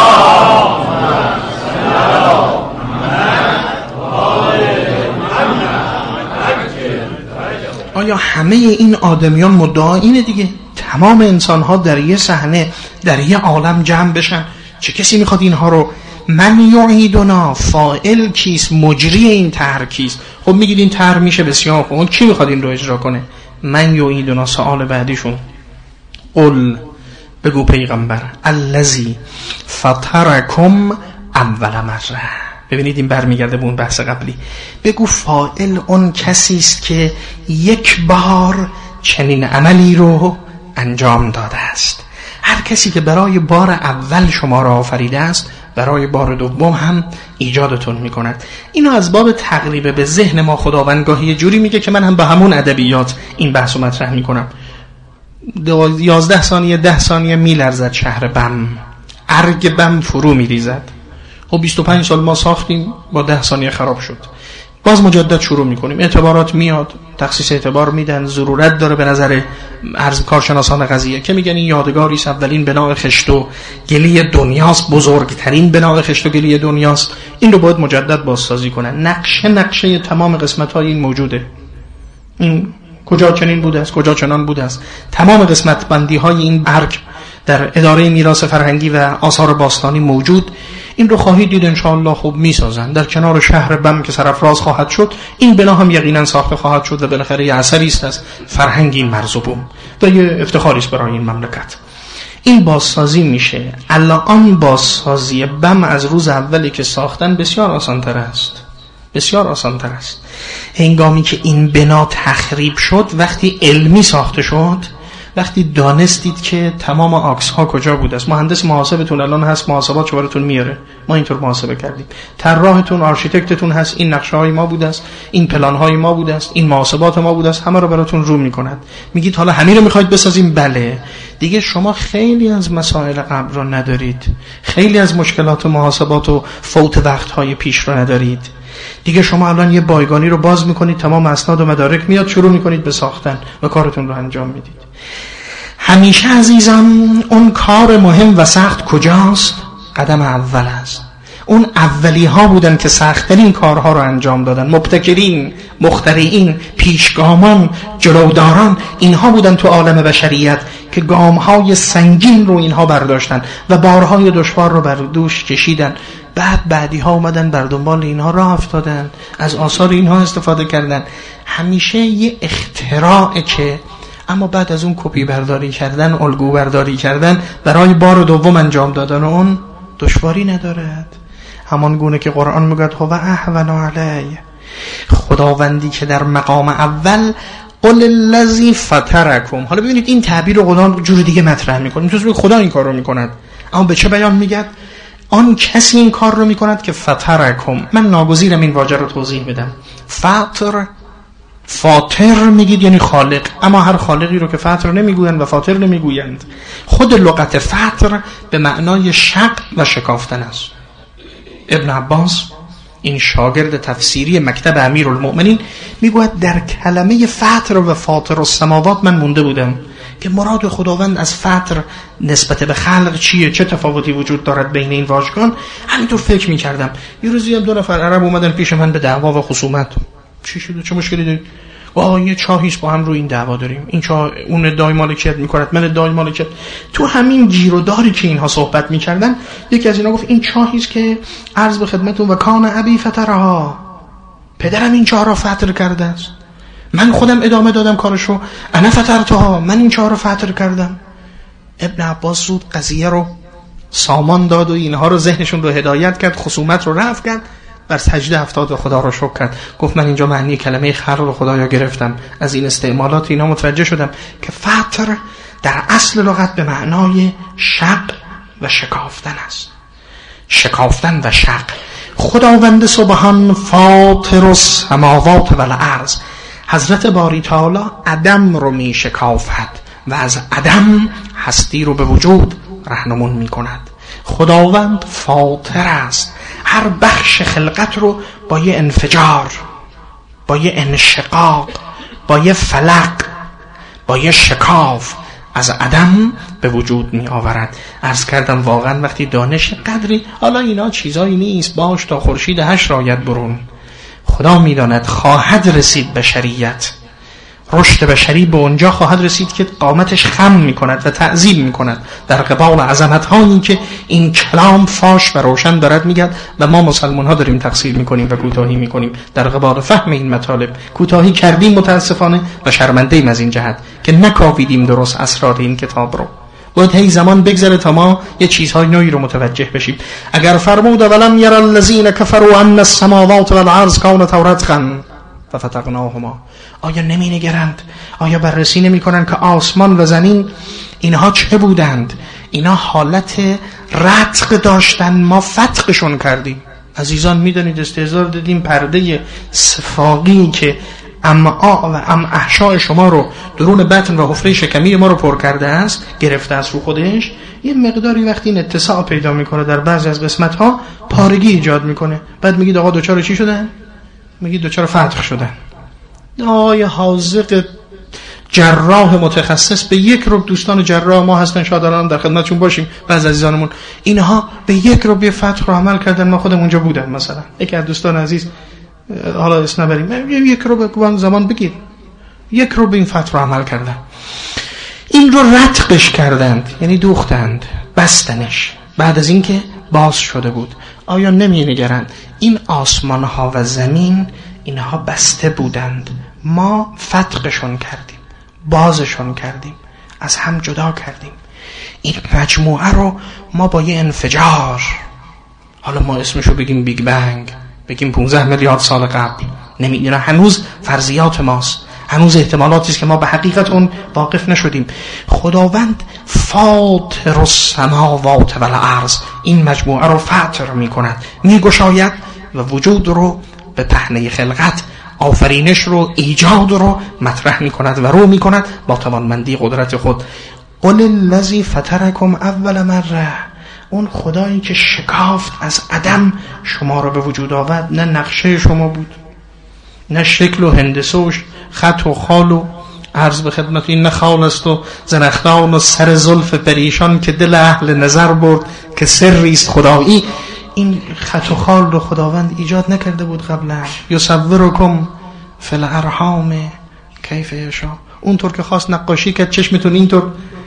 آیا همه این آدمیان مدعا اینه دیگه تمام انسان ها در یه صحنه در یه عالم جمع بشن؟ چه کسی میخواد اینها رو؟ من یعیدنا، فاعل کیست؟ مجری این طرح کیست؟ خب میگید این طرح میشه بسیار خوب، اون کی میخواد این رو اجرا کنه؟ من یعیدنا. سوال بعدیشون قل بگو پیغمبر الذی فطرکم اول مره. ببینید این برمیگرده به اون بحث قبلی. بگو فاعل اون کسی است که یک بار چنین عملی رو انجام داده است. هر کسی که برای بار اول شما را آفریده است برای بار دوم هم ایجادتون میکند. اینو از باب تقریب به ذهن ما خداوند گاهی جوری میگه که من هم به همون ادبیات این بحث رو مطرح میکنم. 11 ثانیه 10 ثانیه میلرزد شهر بم، ارگ بم فرو میریزد. خب 25 سال ما ساختیم، با 10 ثانیه خراب شد. باز مجدد شروع میکنیم، اعتبارات میاد، تخصیص اعتبار میدن، ضرورت داره به نظر کارشناسان قضیه که میگن این یادگاری است، اولین بناء خشت و گلی دنیاست، بزرگترین بناء خشت و گلی دنیاست، این رو باید مجدد بازسازی کنن. نقشه تمام قسمت های این موجوده، این کجا چنین بوده است، کجا چنان بوده است، تمام قسمت بندی های این ارگ در اداره میراث فرهنگی و آثار باستانی موجود. این رو خواهید دید انشاءالله خوب میسازن. در کنار شهر بم که سرافراز خواهد شد، این بنا هم یقینا ساخته خواهد شد و بالاخره یه اثری است از فرهنگ این مرز و بوم و یه افتخاری است برای این مملکت. این بازسازی میشه. الان بازسازی بم از روز اولی که ساختن بسیار آسان‌تر است، بسیار آسان‌تر است. هنگامی که این بنا تخریب شد، وقتی علمی ساخته شد، وقتی دانستید که تمام آکس ها کجا بود است، مهندس محاسبتون الان هست، محاسبات شو براتون میاره، ما اینطور محاسبه کردیم، طراحتون آرشیتکتتون هست، این نقشه های ما بود است، این پلان های ما بود است، این محاسبات ما بود است، همه رو براتون رو میکند. میگید حالا همین رو میخواید بسازیم؟ بله. دیگه شما خیلی از مسائل قبل رو ندارید، خیلی از مشکلات و محاسبات و فوت وقت های پیش رو ندارید. دیگه شما الان یه بایگانی رو باز میکنید، تمام اسناد و مدارک میاد، شروع میکنید به ساختن و کارتون رو انجام میدید. همیشه عزیزان اون کار مهم و سخت کجاست؟ قدم اول است. اون اولی ها بودن که سخت‌ترین کارها رو انجام دادن، مبتکرین، مخترعین، پیشگامان، جلوداران، اینها بودن تو عالم بشریت که گام‌های سنگین رو اینها برداشتن و بارهای دشوار رو بر دوش کشیدن. بعدی ها اومدن بر دنبال اینها راه افتادن، از آثار اینها استفاده کردن. همیشه یه اختراعه که اما بعد از اون کپی برداری کردن، الگو برداری کردن برای بار دوم انجام دادن اون دشواری ندارد. همان گونه که قرآن میگه هو اهون علی، خداوندی که در مقام اول قل الذی فطرکم. حالا ببینید این تعبیر رو قرآن جور دیگه مطرح میکنه. میتونه خدا این کار رو میکند، اما به چه بیان میگه؟ آن کسی این کار رو میکند که فطرکم. من ناگزیرم این واژه رو توضیح بدم. فاطر میگید یعنی خالق، اما هر خالقی رو که فطر نمیگویند و فاطر نمیگویند. خود لغت فطر به معنای شق و شکافتن است. ابن عباس، این شاگرد تفسیری مکتب امیرالمؤمنین، میگوید در کلمه فطر و فاطر السماوات من مونده بودم که مراد خداوند از فطر نسبت به خلق چیه، چه تفاوتی وجود دارد بین این واژگان. همینطور فکر میکردم. یه روزی هم 2 نفر عرب اومدن پیش من به دعوا و خصومت. چی شده؟ چه مشکلی دارید؟ یه چاهیست با هم رو این دعوا داریم، این چاه اون ادعای مالکیت میکند، من ادعای مالکیت. تو همین گیر و داری که اینها صحبت میکردن، یکی از اینا گفت این چاهیست که عرض به خدمتون و کان ابی فطرها، پدرم این چاه را فطر کرده است، من خودم ادامه دادم کارشو، انا فطرتها، من این چاه را فطر کردم. ابن عباس زود قضیه رو سامان داد و اینها رو ذهنشون رو هدایت کرد، خصومت رو رفع کرد، بر سجده افتاد و خدا رو شکر کرد. گفت من اینجا معنی کلمه خلق رو خدایا گرفتم، از این استعمالات اینا متوجه شدم که فطر در اصل لغت به معنای شق و شکافتن است. شکافتن و شق. خداوند سبحان فاطر السماوات و الارض، حضرت باری تعالی عدم رو می شکافد و از عدم هستی رو به وجود رهنمون می کند. خداوند فاطر است، هر بخش خلقت رو با یه انفجار، با یه انشقاق، با یه فلق، با یه شکاف از عدم به وجود می آورد. عرض کردم واقعا وقتی دانش قدری، حالا اینا چیزایی نیست، باش تا خورشید 8 آید برون، خدا می داند خواهد رسید بشریت، رشد بشری به اونجا خواهد رسید که قامتش خم می کند و تعظیم می کند در قبال عظمت هایی که این کلام فاش و روشن دارد میگد و ما مسلمان ها داریم تقصیر می کنیم و کوتاهی می کنیم در قبال فهم این مطالب. کوتاهی کردیم متاسفانه و شرمنده ایم از این جهت که نکاویدیم درست اسرار این کتاب رو. باید هی زمان بگذره تا ما یه چیزهای نوعی رو متوجه بشیم. اگر فرمود ولم یر الذین کفروا ان السماوات والارض کانتا رتقا ففتقناهما، آیا نمی نگرند، آیا بررسی نمی کنند که آسمان و زمین اینها چه بودند؟ اینا حالت رتق داشتن، ما فتقشون کردیم. عزیزان میدونید استحضار دادیم پرده صفاقی که امعاء و احشاء شما رو، درون بطن و حفره شکمی ما رو پر کرده است، گرفته است رو خودش، یه مقداری وقتی این اتساع پیدا میکنه در بعضی از قسمت ها پارگی ایجاد میکنه. بعد میگید آقا دوچار چی شدن؟ میگید دوچار فتق شدن. آقای حاذق جراح متخصص به یک رب، دوستان جراح ما هستن شادران در خدمتشون باشیم، بعض عزیزانمون اینها به یک رب یه فتق رو عمل کردن، ما خودمون اونجا بودن. مثلا یکی از دوستان عزیز، حالا اسم نبریم، یک رب زمان بگیر، یک رب این فتق رو عمل کردن، این رو رتقش کردند، یعنی دوختند، بستنش بعد از اینکه باز شده بود. آیا نمی نگرند این آسمان ها و زمین اینها بسته بودند، ما فتقشون کردیم، بازشون کردیم، از هم جدا کردیم. این مجموعه رو ما با یه انفجار، حالا ما اسمشو بگیم بیگ بنگ، بگیم 15 میلیارد سال قبل، نمیدونم، هنوز فرضیات ماست، هنوز احتمالاتی است که ما به حقیقت اون واقف نشدیم. خداوند فاطر السماوات والارض این مجموعه رو فاطر میکند، میگشاید و وجود رو به پهنه خلقت، آفرینش رو، ایجاد رو مطرح میکند و رو میکند با توانمندی قدرت خود. قل الذی فطرکم اول مره، اون خدایی که شکافت از عدم شما رو به وجود آورد، نه نقشه شما بود، نه شکل و هندسه و خط و خال و عرض به خدمت این نه خال است و زنخدان و سر زلف پریشان که دل اهل نظر برد که سری است خدایی. این خط و خال رو خداوند ایجاد نکرده بود قبلا. یصورکم فی الارحام کیف یشاء، اونطور که خواست نقاشی کرد چشمتون اینطور.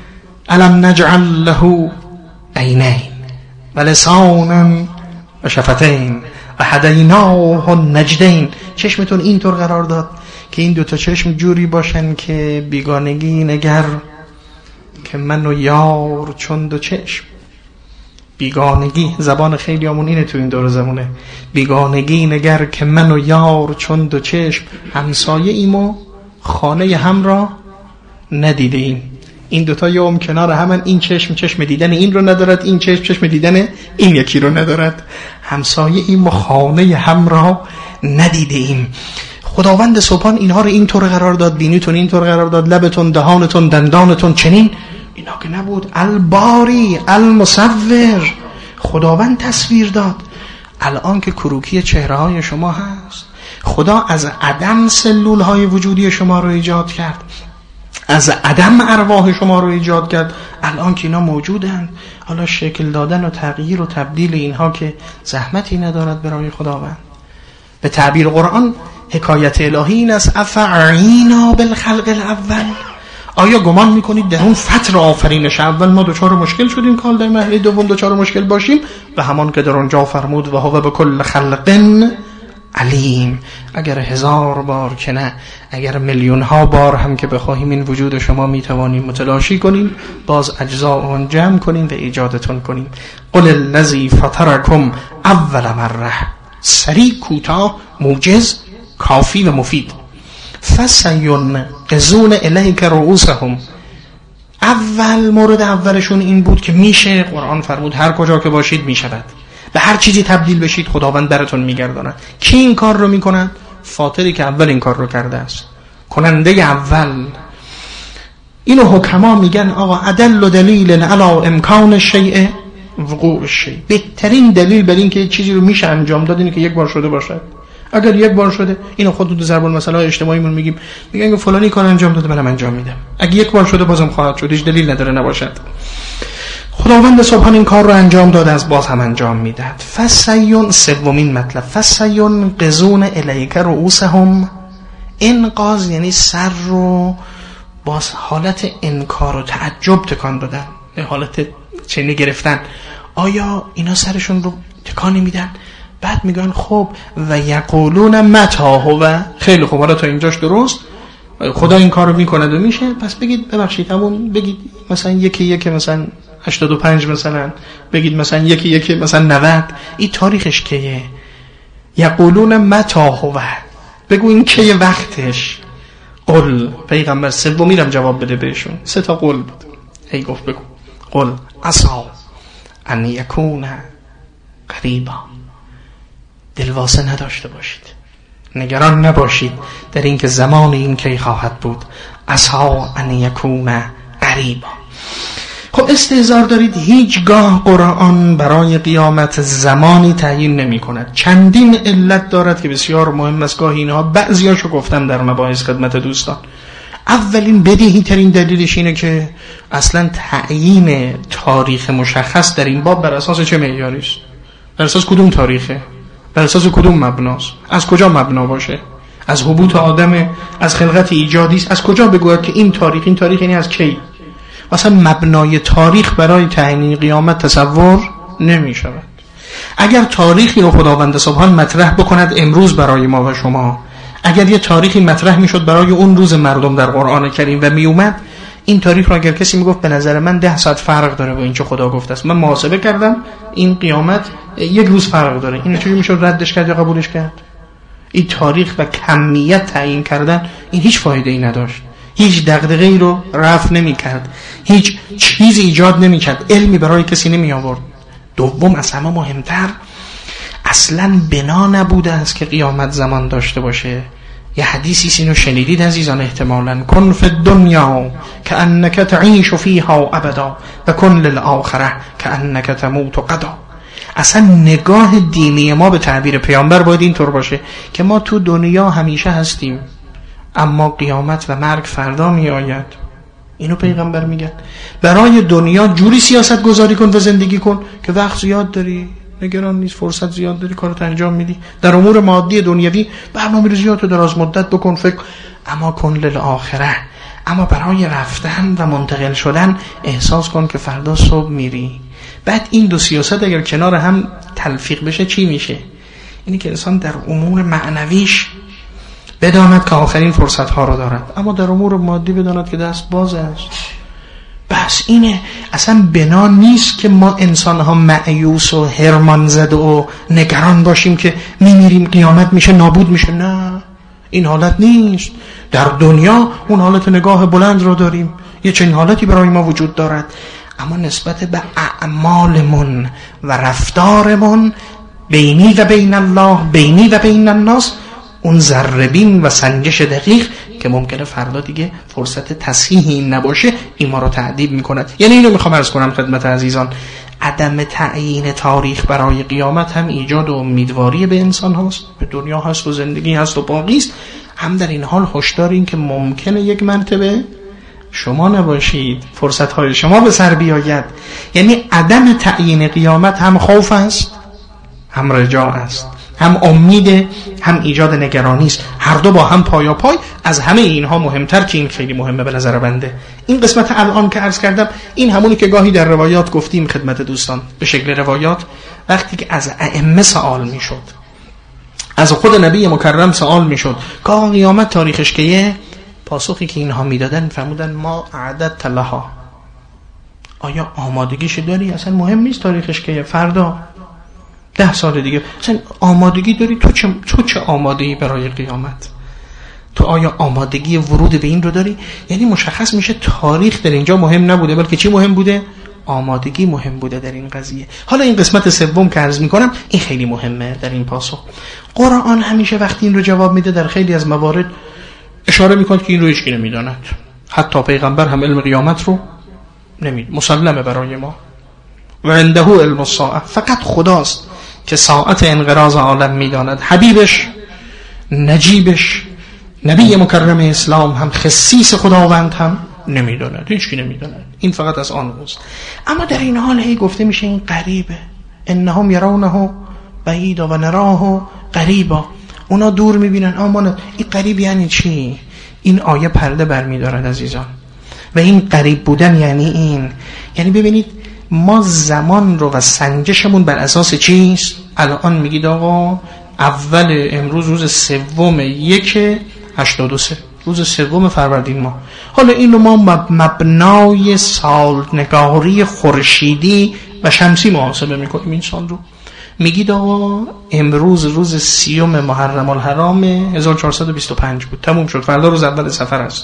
الم نجعل له عینین و لسانا و شفتین و هدیناه النجدین، چشمتون اینطور قرار داد که این دوتا چشم جوری باشن که بیگانگی نگر که من و یار چون دو چشم. بیگانگی زبان خیلی همون اینه تو این دور زمونه، بیگانگی نگر که من و یار چون دو چشم، همسایه ایم و خانه هم را ندیده ایم. این دوتا یوم کنار همن، این چشم دیدن این رو ندارد، این چشم دیدن این یکی رو ندارد، همسایه ایم و خانه هم را ندیده ایم. خداوند سبحان اینها رو اینطور قرار داد، بینیتون اینطور قرار داد، لبتون، دهانتون، دندانتون چنین. اینا که نبود. الباری المصور، خداوند تصویر داد. الان که کروکی چهره های شما هست، خدا از عدم سلول های وجودی شما رو ایجاد کرد، از عدم ارواح شما رو ایجاد کرد. الان که اینا موجودند، حالا شکل دادن و تغییر و تبدیل اینها که زحمتی ندارد برای خداوند. به تعبیر قرآن حکایت الهی این است: افعینا بالخلق الاول، آیا گمان میکنید در اون فتر آفرینش اول ما دوچار مشکل شدیم که در مرحله دوم دوچار مشکل باشیم؟ و همان که در اونجا فرمود و هو بكل خلق علیم. اگر 1000 بار که نه، اگر میلیون ها بار هم که بخواهیم این وجود شما میتوانیم متلاشی کنیم، باز اجزا اون جمع کنیم و ایجادتون کنیم. قل الذی فطرکم اول مره، سریع، کوتاه، موجز، کافی و مفید. فسینغضون الیک رؤوسهم، اول مورد اولشون این بود که میشه، قرآن فرمود هر کجا که باشید میشود، به هر چیزی تبدیل بشید خداوند براتون میگرداند. کی این کار رو میکنند؟ فاطری که اول این کار رو کرده است، کننده اول. اینو حکما میگن آقا ادل دلیل علی امکان الشیء وقوع الشیء، بهترین دلیل بر این که چیزی رو میشه انجام داد اینه که یک بار شده باشد. اگر یک بار شده، اینو خود تو ضرب المثل های اجتماعیمون میگیم، میگن فلانی کار انجام داده منم انجام میدم. اگه یک بار شده بازم خواهد شد، هیچ دلیل نداره نباشد. خداوند سبحان این کار رو انجام داده، از باز هم انجام میدهد. فسیون، سومین مطلب، فسینغضون الیک رؤوسهم، انقاذ یعنی سر رو باز حالت انکار و تعجب تکان دادن، حالت چنین گرفتن. آیا اینا سرشون رو تکان میدن؟ بعد میگن خب و یقولون متی هو، خیلی خوب، حالا تا اینجاش درست. خدا این کارو میکند و میشه، پس بگید ببخشید همون بگید مثلا یکی مثلا 85 مثلا، بگید مثلا یکی مثلا 90. این تاریخش کیه؟ یقولون متى هو، بگو این کیه وقتش. قل، پیغمبر سومیرم جواب بده بهشون، 3 تا قل بود. هی گفت بگو قل عسى ان یکون قریبا. دلواسه نداشته باشید، نگران نباشید در اینکه زمان این کی خواهد بود. عسى ان یکون قریبا. خب استحضار دارید هیچگاه قرآن برای قیامت زمانی تعیین نمی کند. چندین علت دارد که بسیار مهم است. گاهی اینها بعضیاشو گفتم در مباحث خدمت دوستان. اولین بدیهی ترین دلیلش اینه که اصلا تعیین تاریخ مشخص در این باب بر اساس چه معیاری است؟ بر اساس کدوم تاریخه؟ بر اساس کدوم مبناست؟ از کجا مبنا باشه؟ از حبوط آدم، از خلقت ایجادی است؟ از کجا بگوید که این تاریخ یعنی از کی؟ مثلا مبنای تاریخ برای تعیین قیامت تصور نمی شود. اگر تاریخی رو خداوند سبحان مطرح بکند امروز برای ما و شما، اگر یه تاریخی مطرح می شد برای اون روز مردم در قرآن کریم و می اومد، این تاریخ رو اگر کسی می گفت به نظر من 10 ساعت فرق داره با این چه خدا گفته است، من محاسبه کردم این قیامت 1 روز فرق داره، این چجوری میشد ردش کرد یا قبولش کرد؟ این تاریخ و کمیت تعیین کردن این هیچ فایده ای نداشت، هیچ دغدغه‌ای رو رفع نمی‌کرد، هیچ چیزی ایجاد نمی‌کرد، علمی برای کسی نمی آورد. دوم از همه مهمتر، اصلاً بنا نبوده است که قیامت زمان داشته باشه. یه حدیثی اینو شنیدید عزیزان احتمالاً، کن فی الدنیا کأنک تعیش فیها ابدا و کن للآخرة کأنک تموت غدا. اصلا نگاه دینی ما به تعبیر پیامبر باید اینطور باشه که ما تو دنیا همیشه هستیم اما قیامت و مرگ فردا می آید. اینو پیغمبر میگه. برای دنیا جوری سیاست گذاری کن و زندگی کن که وقت زیاد داری، نگران نیست، فرصت زیاد داری، کارت انجام میدی. در امور مادی دنیوی برنامه‌ریزیات دراز مدت بکن، فکر، اما کن للآخره. اما برای رفتن و منتقل شدن احساس کن که فردا صبح میری. بعد این دو سیاست اگر کنار هم تلفیق بشه چی میشه؟ اینی که انسان در امور معنویش بداند که آخرین فرصت ها رو دارد، اما در امور مادی بداند که دست باز است. بس اینه. اصلا بنا نیست که ما انسان ها مایوس و هرمان زده و نگران باشیم که میمیریم، قیامت میشه، نابود میشه. نه، این حالت نیست. در دنیا اون حالت نگاه بلند رو داریم، یه چنین حالتی برای ما وجود دارد، اما نسبت به اعمالمون و رفتارمون بینی و بین الله، بینی و بین الناس، اون ذره‌بین و سنجش دقیق که ممکنه فردا دیگه فرصت تصحیحی نباشه، این ما رو تعذیب میکند. یعنی اینو میخوام عرض کنم خدمت عزیزان، عدم تعیین تاریخ برای قیامت هم ایجاد و امیدواری به انسان هاست، به دنیا هست و زندگی هست و باقی است. هم در این حال هشدار این که ممکنه یک مرتبه شما نباشید، فرصت های شما به سر بیاید. یعنی عدم تعیین قیامت هم خوف است، هم رجاء است، هم امیده، هم ایجاد نگرانی است. هر دو با هم پایا پای. از همه اینها مهمتر که این خیلی مهمه به نظر بنده، این قسمت الان که عرض کردم، این همونی که گاهی در روایات گفتیم خدمت دوستان، به شکل روایات وقتی که از ائمه سوال میشد، از خود نبی مکرم سوال میشد که قیامت تاریخش کیه، پاسخی که اینها میدادن فرمودن ما اعددت لها، آیا آمادگیش داری؟ اصلا مهم نیست تاریخش کیه، فردا 10 سال دیگه اصلا آمادگی داری؟ تو چه آمادگی برای قیامت؟ تو آیا آمادگی ورود به این رو داری؟ یعنی مشخص میشه تاریخ در اینجا مهم نبوده، بلکه چی مهم بوده؟ آمادگی مهم بوده در این قضیه. حالا این قسمت سوم که عرض میکنم این خیلی مهمه در این پاسخ. قرآن همیشه وقتی این رو جواب میده در خیلی از موارد اشاره میکنه که این رو هیچ کی نمیداند، حتی پیغمبر هم علم قیامت رو نمیدونه، مسلمه برای ما. و عنده علم الساعه، فقط خداست که ساعت انقراض عالم میداند. حبیبش، نجیبش، نبی مکرم اسلام هم، خصیص خداوند هم نمیداند، هیچ کی نمیداند، این فقط از آن اوست. اما در این حال هی گفته میشه این قریبه، انهم یرونه بعیدا و نراه قریبا، اونا دور میبینن امانت. این قریب یعنی چی؟ این آیه پرده برمیدارد عزیزان. و این قریب بودن یعنی این، یعنی ببینید ما زمان رو و سنجشمون بر اساس چیست؟ الان میگید آقا اول امروز روز 3/1/83، روز 3 فروردین ماه. حالا اینو ما مبنای سالنگاری خورشیدی و شمسی محاسبه میکنیم. این سال رو میگید آقا امروز روز 30 محرم الحرام 1425 بود، تموم شد، فردا روز اول سفر است.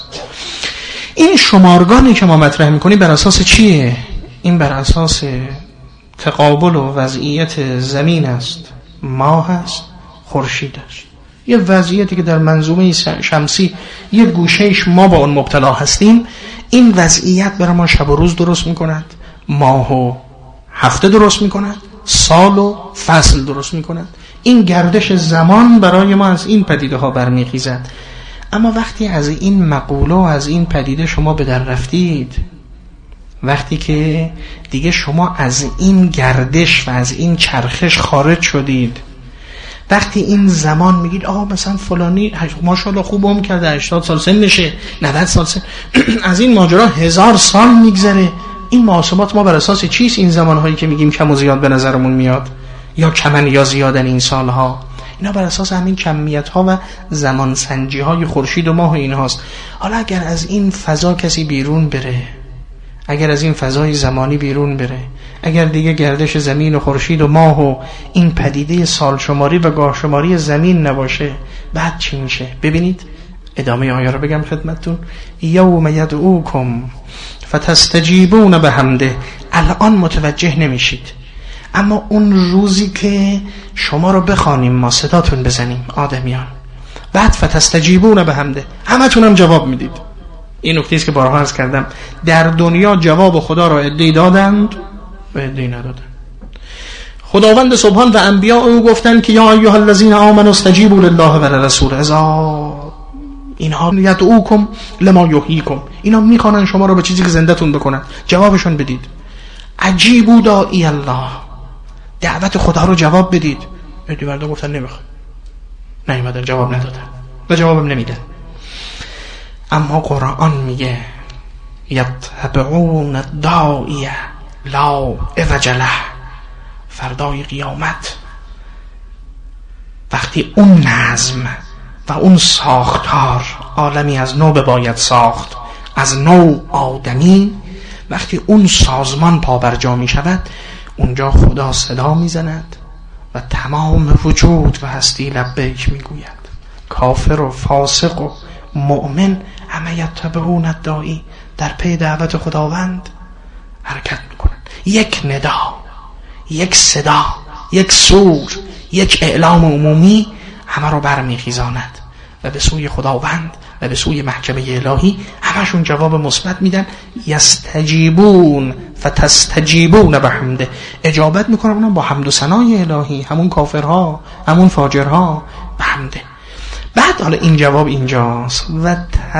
این شمارگانی که ما مطرح میکنیم بر اساس چیه؟ این بر اساس تقابل و وضعیت زمین است، ماه است، خورشید است. یه وضعیتی که در منظومه شمسی یه گوشهش ما با اون مبتلا هستیم. این وضعیت برای ما شب و روز درست میکند، ماه و هفته درست میکند، سال و فصل درست میکند. این گردش زمان برای ما از این پدیده ها برمیخیزد. اما وقتی از این مقوله و از این پدیده شما به در رفتید، وقتی که دیگه شما از این گردش و از این چرخش خارج شدید، وقتی این زمان میگید آقا مثلا فلانی ماشاءالله خوب عمر کرده 80 سال سنشه، 90 سال سن از این ماجرا 1000 سال میگذره. این محاسبات ما بر اساس چیست؟ این زمانهایی که میگیم کم و زیاد به نظرمون میاد، یا کمن یا زیادن این سالها، اینا بر اساس همین کمیت ها و زمان سنجی های خورشید و ماه و این هاست. حالا اگر از این فضا کسی بیرون بره، اگر از این فضای زمانی بیرون بره، اگر دیگه گردش زمین و خورشید و ماه و این پدیده سال شماری و گاه شماری زمین نباشه، بعد چی میشه؟ ببینید ادامه آیه رو بگم خدمتتون. یوم یدعوکم فتستجیبون بحمده. الان متوجه نمیشید، اما اون روزی که شما رو بخوانیم ما صداتون بزنیم آدمیان، بعد فتستجیبون بحمده، همتون هم جواب میدید. این نکته است که بارها عرض کردم، در دنیا جواب خدا را عده‌ای دادند و عده‌ای ندادند. خداوند سبحان و انبیاء او گفتند که یا ایها الذین آمنوا استجیبوا لله و للرسول اذا اینها یدعوکم لما یحییکم، اینا میخوانن شما رو به چیزی که زنده‌تون بکنن، جوابشون بدید. اجیبوا داعی الله، دعوت خدا رو جواب بدید. عده مردم گفتن نمیخوام، نیومدن جواب ندادن و جوابم نمیدن. اما قرآن میگه یتبعون الداعی لا عوج له. فردای قیامت وقتی اون نظم و اون ساختار، عالمی از نو باید ساخت، از نو آدمی، وقتی اون سازمان پابرجا می شود، اونجا خدا صدا می زند و تمام وجود و هستی لبیک می گوید. کافر و فاسق و مؤمن همه یتبعون الداعی، در پی دعوت خداوند حرکت می کنند. یک ندا، یک صدا، یک سور، یک اعلام عمومی همه رو برمیخیزاند و به سوی خداوند و به سوی محکمه الهی همشون جواب مثبت میدن. یستجیبون فتستجیبون بحمده، اجابت میکنن اونم با حمد و ثنای الهی، همون کافرها همون فاجرها بحمده. بعد حالا این جواب اینجاست و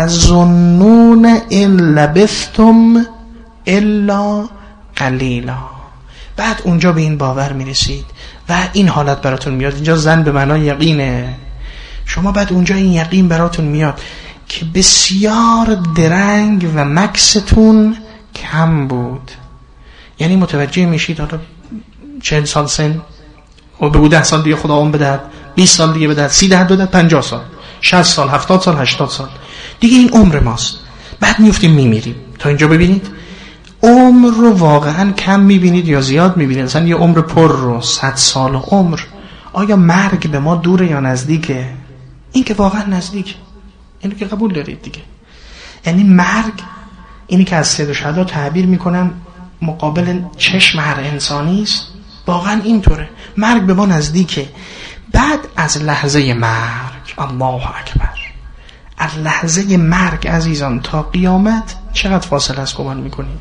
تظنون ان لبثتم الا قلیلا. بعد اونجا به این باور میرسید و این حالت براتون میاد. اینجا زن به معنای یقینه. شما بعد اونجا این یقین براتون میاد که بسیار درنگ و مکستون کم بود. یعنی متوجه میشید حالا 40 سال سن و بگو 10 سال دیگه خدا عمر بدهد، 20 سال دیگه بدهد، 30 دهد 50 سال، 60 سال، 70 سال، 80 سال دیگه این عمر ماست. بعد میفتیم میمیریم. تا اینجا ببینید عمر رو واقعا کم میبینید یا زیاد میبینید؟ مثلا یه عمر پر رو 100 سال عمر، آیا مرگ به ما دوره یا نزدیکه؟ این که واقعا نزدیک، اینو که قبول دارید دیگه. یعنی مرگ، اینی که از سید و شهدا تعبیر میکنن مقابل چشم هر انسانی است، واقعا اینطوره. مرگ به ما نزدیکه. بعد از لحظه مرگ، الله اکبر، از لحظه مرگ عزیزان تا قیامت چقدر فاصله است گمان میکنید؟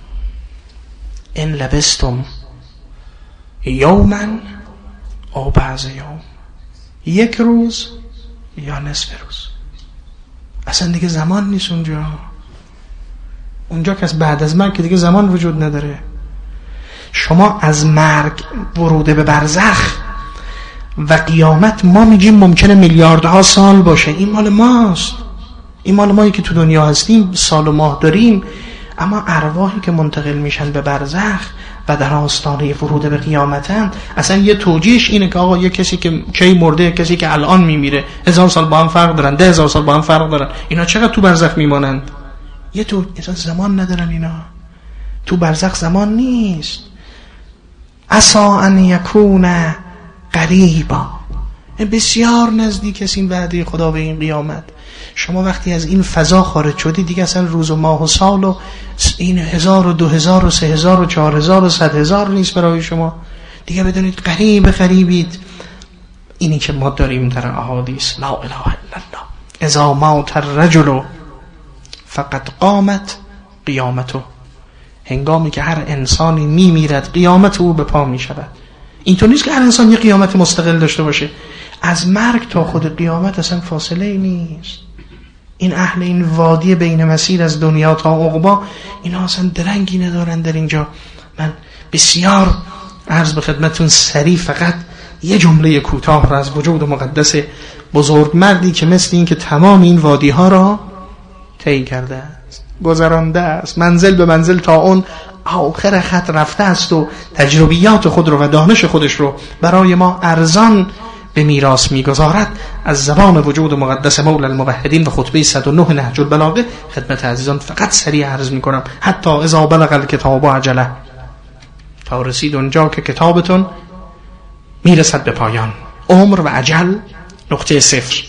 ان لبستم یوما او بعض یوم، یک روز یا نصف روز. اصلا دیگه زمان نیست اونجا که بعد از مرگ دیگه زمان وجود نداره. شما از مرگ ورود به برزخ و قیامت ما میگیم ممکنه میلیاردها سال باشه. این مال ماست، این مال مایی که تو دنیا هستیم، سال و ماه داریم. اما ارواحی که منتقل میشن به برزخ و در آستانه ورود به قیامتن، اصلا یه توجیهش اینه که آقا یه کسی که کی مرده، کسی که الان میمیره، 1000 سال با هم فرق دارن، 10,000 سال با هم فرق دارن، اینا چقدر تو برزخ میمانند؟ یه تو اصلا زمان ندارن اینا، تو برزخ زمان نیست. عسا ان یکون قریبا، بسیار نزدیک است این وعده خدا به این قیامت. شما وقتی از این فضا خارج شدی دیگه اصلا روز و ماه و سال و این 1000 و 2000 و 3000 و 4000 و 100,000 نیست برای شما دیگه. بدونید قریبید. اینی که ما داریم در احادیث، لا اله الا الله، اذا مات الرجل فقد قامت قیامته. هنگامی که هر انسانی میمیرد قیامت او به پا میشود. اینطور نیست که هر انسان یه قیامت مستقل داشته باشه. از مرگ تا خود قیامت اصلا فاصله ای نیست. این اهل این وادی بین مسیر از دنیا تا عقبی، اینا اصلا درنگی ندارن در اینجا. من بسیار عرض به خدمتون سریع فقط یه جمله کوتاه را از وجود مقدس بزرگ مردی که مثل این که تمام این وادی ها را طی کرده است، گذرانده است، منزل به منزل تا اون آخر خط رفته است و تجربیات خود رو و دانش خودش رو برای ما ارزان به میراث میگذارد، از زبان وجود مقدس مولا الموحدین و خطبه 109 نهج البلاغه خدمت عزیزان فقط سریع عرض میکنم. حتی اذا بلغ الکتاب عجله، تا رسید اونجا که کتابتون میرسد به پایان، عمر و اجل نقطه صفر،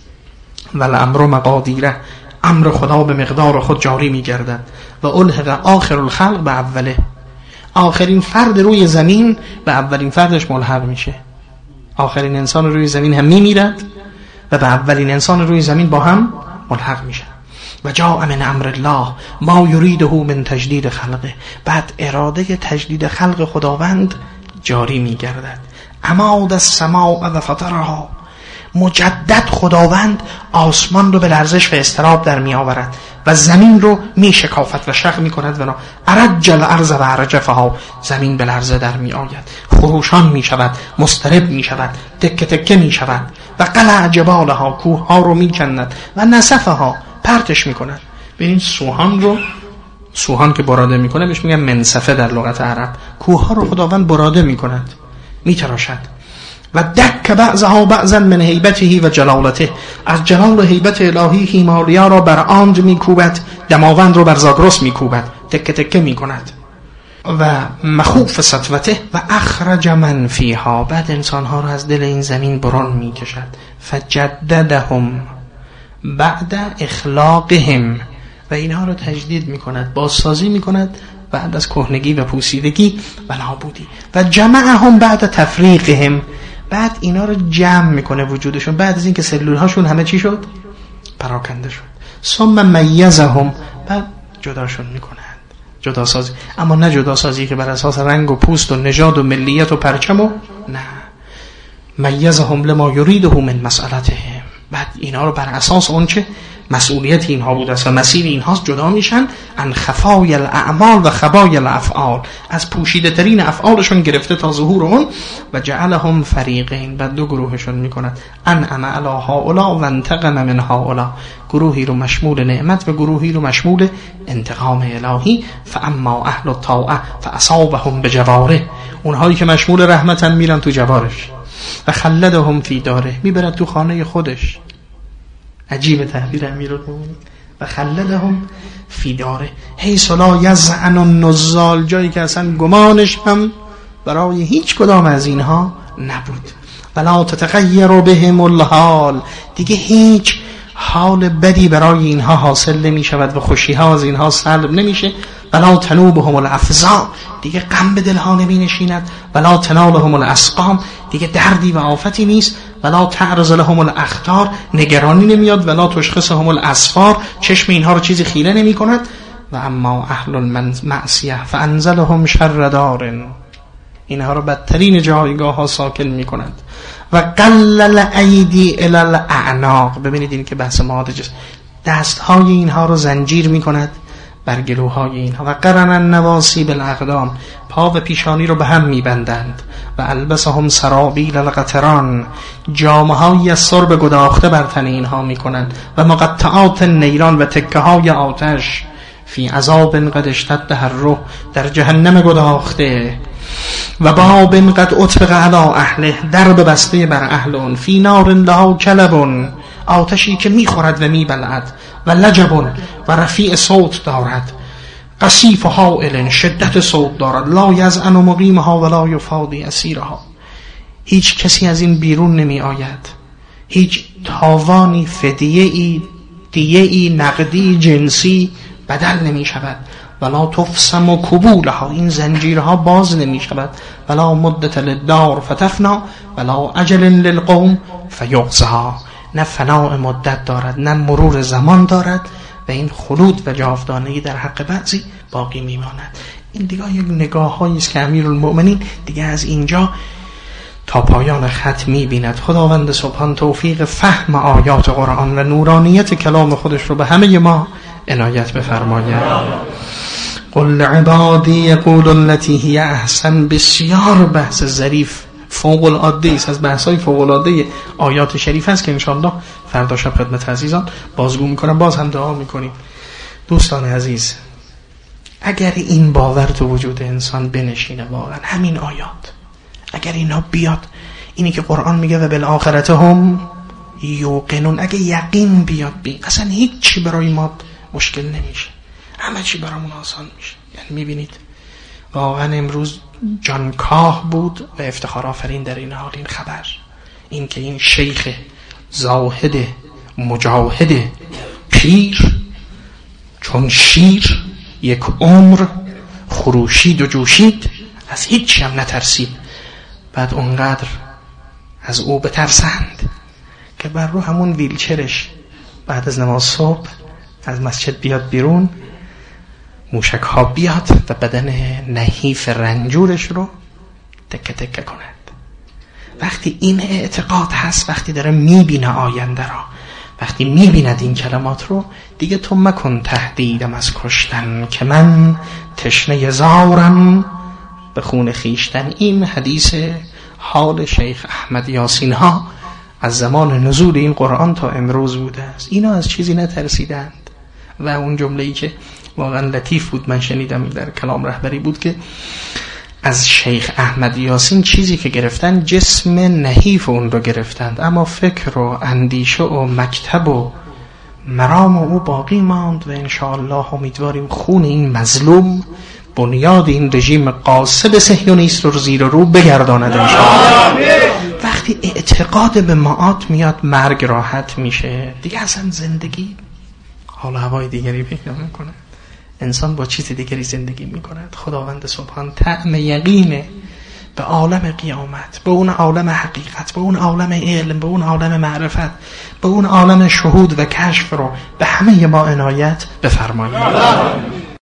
والامر مقادیره، امر خدا به مقدار خود جاری میگردد، و الحق آخر الخلق به اوله، آخرین فرد روی زمین به اولین فردش ملحق میشه. آخرین انسان روی زمین هم میمیرد و به اولین انسان روی زمین با هم ملحق میشه. و جاء من امر الله ما یریده من تجدید خلقه، بعد اراده تجدید خلق خداوند جاری میگردد. اماد السماء و فطرها، مجدد خداوند آسمان رو به لرزش و اضطراب در می آورد و زمین رو می شکافت و شق می کند و ارج الارض و ارجفها، زمین به لرزه در می آید، خروشان می شود، مضطرب می شود، تکه تکه می شود، و قلع جبالها، کوه ها رو می کند و نسفها، پرتش می کند. ببین سوهان که براده می کنه بهش میگن منسفه در لغت عرب. کوه ها رو خداوند براده می کند، می تراشد. و دک بعضها بعضا من هیبته و جلالته، از جلال و هیبت الهی هیمالیا را بر آند میکوبد، دماوند رو بر زاگرس میکوبد، تکه تکه میکند. و مخوف سطوته و اخرج من فیها، بعد انسانها را از دل این زمین برون میکشد. فجددهم بعد اخلاقهم، و اینها را تجدید میکند، بازسازی میکند بعد از کهنگی و پوسیدگی و نابودی. و جمعهم بعد تفریقهم، بعد اینا رو جمع میکنه وجودشون بعد از اینکه سلول هاشون همه چی شد، پراکنده شد. ثم میزهم، بعد جداشون میکنند، جداسازی، اما نه جداسازی که بر اساس رنگ و پوست و نژاد و ملیت و پرچم و نه، میزهم لما یریده من مسئلتهم، بعد اینا رو بر اساس اون چه مسئولیت اینها بود است و مسیر اینهاست جدا میشن. ان خفای الاعمال و خبای الافعال، از پوشیده ترین افعالشون گرفته تا ظهور اون. و جعلهم فریقین، بعد دو گروهشون میکند. انعم علی هؤلاء و انتقم من هؤلاء، گروهی رو مشمول نعمت و گروهی رو مشمول انتقام الهی. فاما اهل الطاعه فاصابهم بجواره، اونهایی که مشمول رحمتن میرن تو جوارش. و خلدهم فی داره، میبرد تو خانه خودش. عجیب تعبیر امیرالمومنین. و خلدهم فی داره حیث لا یزعن النزال، جایی که اصلا گمانش هم برای هیچ کدام از اینها نبود. ولا تتغیر بهم الحال، دیگه هیچ حال بدی برای اینها حاصل نمی شود و خوشی ها از اینها سلب نمیشه. ولا تنوبهم الافزاع، دیگه غم به دلها نمی نشیند. ولا تنالهم الاسقام، دیگه دردی و آفتی نیست. ولا تعرض لهم الاخطار، نگرانی نمیاد. ولا تشخصهم الاسفار، چشم اینها رو چیزی خیره نمی کند. و اما اهل المعصیه فانزلهم شر دار، اینها رو بدترین جایگاه ها ساکن می کند. و قلل ایدی الی الاعناق، ببینید این که بحث معادج است، دست های اینها رو زنجیر می کند بر گلوهای اینها. و قرن النواسی بالاقدام، پا و پیشانی رو به هم می بندند. و البسهم سرابیل القطران، جامه های از سرب گداخته بر تن اینها می کنند. و مقطعات نیران، و تکه های آتش فی عذاب قد اشتد حره، در جهنم گداخته، و باب قد اطبق علی اهله، در بسته بر اهل اون، فی نار لها کلب، آتشی که میخورد و میبلعد، و لجب و رفیع صوت دارد، قصیف حائل شدت صوت دارد، لا یزعن مقیمها ولا یفاضی اسیرها، هیچ کسی از این بیرون نمی آید، هیچ تاوانی، فدیه‌ای، دیه‌ای، نقدی، جنسی بدل نمی شود، ولا تفسم و کبولها، این زنجیرها باز نمی شود، ولا مدت للدار فتفنا ولا اجل للقوم فیغزها، نه فناء مدت دارد نه مرور زمان دارد و این خلود و جاودانگی در حق بعضی باقی میماند. این دیگه یک نگاه هایی است که امیرالمؤمنین دیگه از اینجا تا پایان خط می‌بیند. خداوند سبحان توفیق فهم آیات قرآن و نورانیت کلام خودش رو به همه ما عنایت بفرماید. قل عبادی یقول التی هی احسن، بسیار بحث ظریف فوق العاده است، از بحث‌های فوق العاده آیات شریف است که انشاءالله فردا شب خدمت عزیزان بازگو می‌کنم. باز هم دعا می‌کنیم. دوستان عزیز، اگر این باور تو وجود انسان بنشینه، واقعا همین آیات اگر اینا بیاد، اینی که قرآن میگه و بالآخرت هم یوقنون، اگه یقین بیاد اصلا هیچ چی برای ما مشکل نمیشه، همه چی برامون آسان میشه. یعنی میبینید واقعا امروز جانکاه بود و افتخار آفرین در این حال این خبر، این که این شیخ زاهد مجاهد پیر چون شیر یک عمر خروشید و جوشید، از هیچ هم نترسید، بعد اونقدر از او بترسند که بر رو همون ویلچرش بعد از نماز صبح از مسجد بیاد بیرون، موشک ها بیاد و بدن نحیف رنجورش رو تکه تکه کند. وقتی این اعتقاد هست، وقتی داره میبینه آینده را، وقتی میبیند این کلمات رو، دیگه تو مکن تهدیدم از کشتن که من تشنه زارم به خون خیشتن. این حدیث حال شیخ احمد یاسین ها از زمان نزول این قرآن تا امروز بوده است. اینا از چیزی نترسیدند. و اون جمله‌ای که واقعا لطیف بود من شنیدم در کلام رهبری بود که از شیخ احمد یاسین چیزی که گرفتن جسم نحیف اون رو گرفتند، اما فکر و اندیشه و مکتب و مرام او باقی ماند و انشاءالله امیدواریم خون این مظلوم بنیاد این رژیم قاصد صهیونیست رو زیر رو بگرداند انشاءالله. وقتی اعتقاد به معاد میاد، مرگ راحت میشه دیگه، اصلا زندگی حال هوای دیگری پیدا میکنه، انسان با چیز دیگری زندگی میکند. خداوند سبحان طعم یقین به عالم قیامت، به اون عالم حقیقت، به اون عالم علم، به اون عالم معرفت، به اون عالم شهود و کشف رو به همه ما عنایت بفرمایید.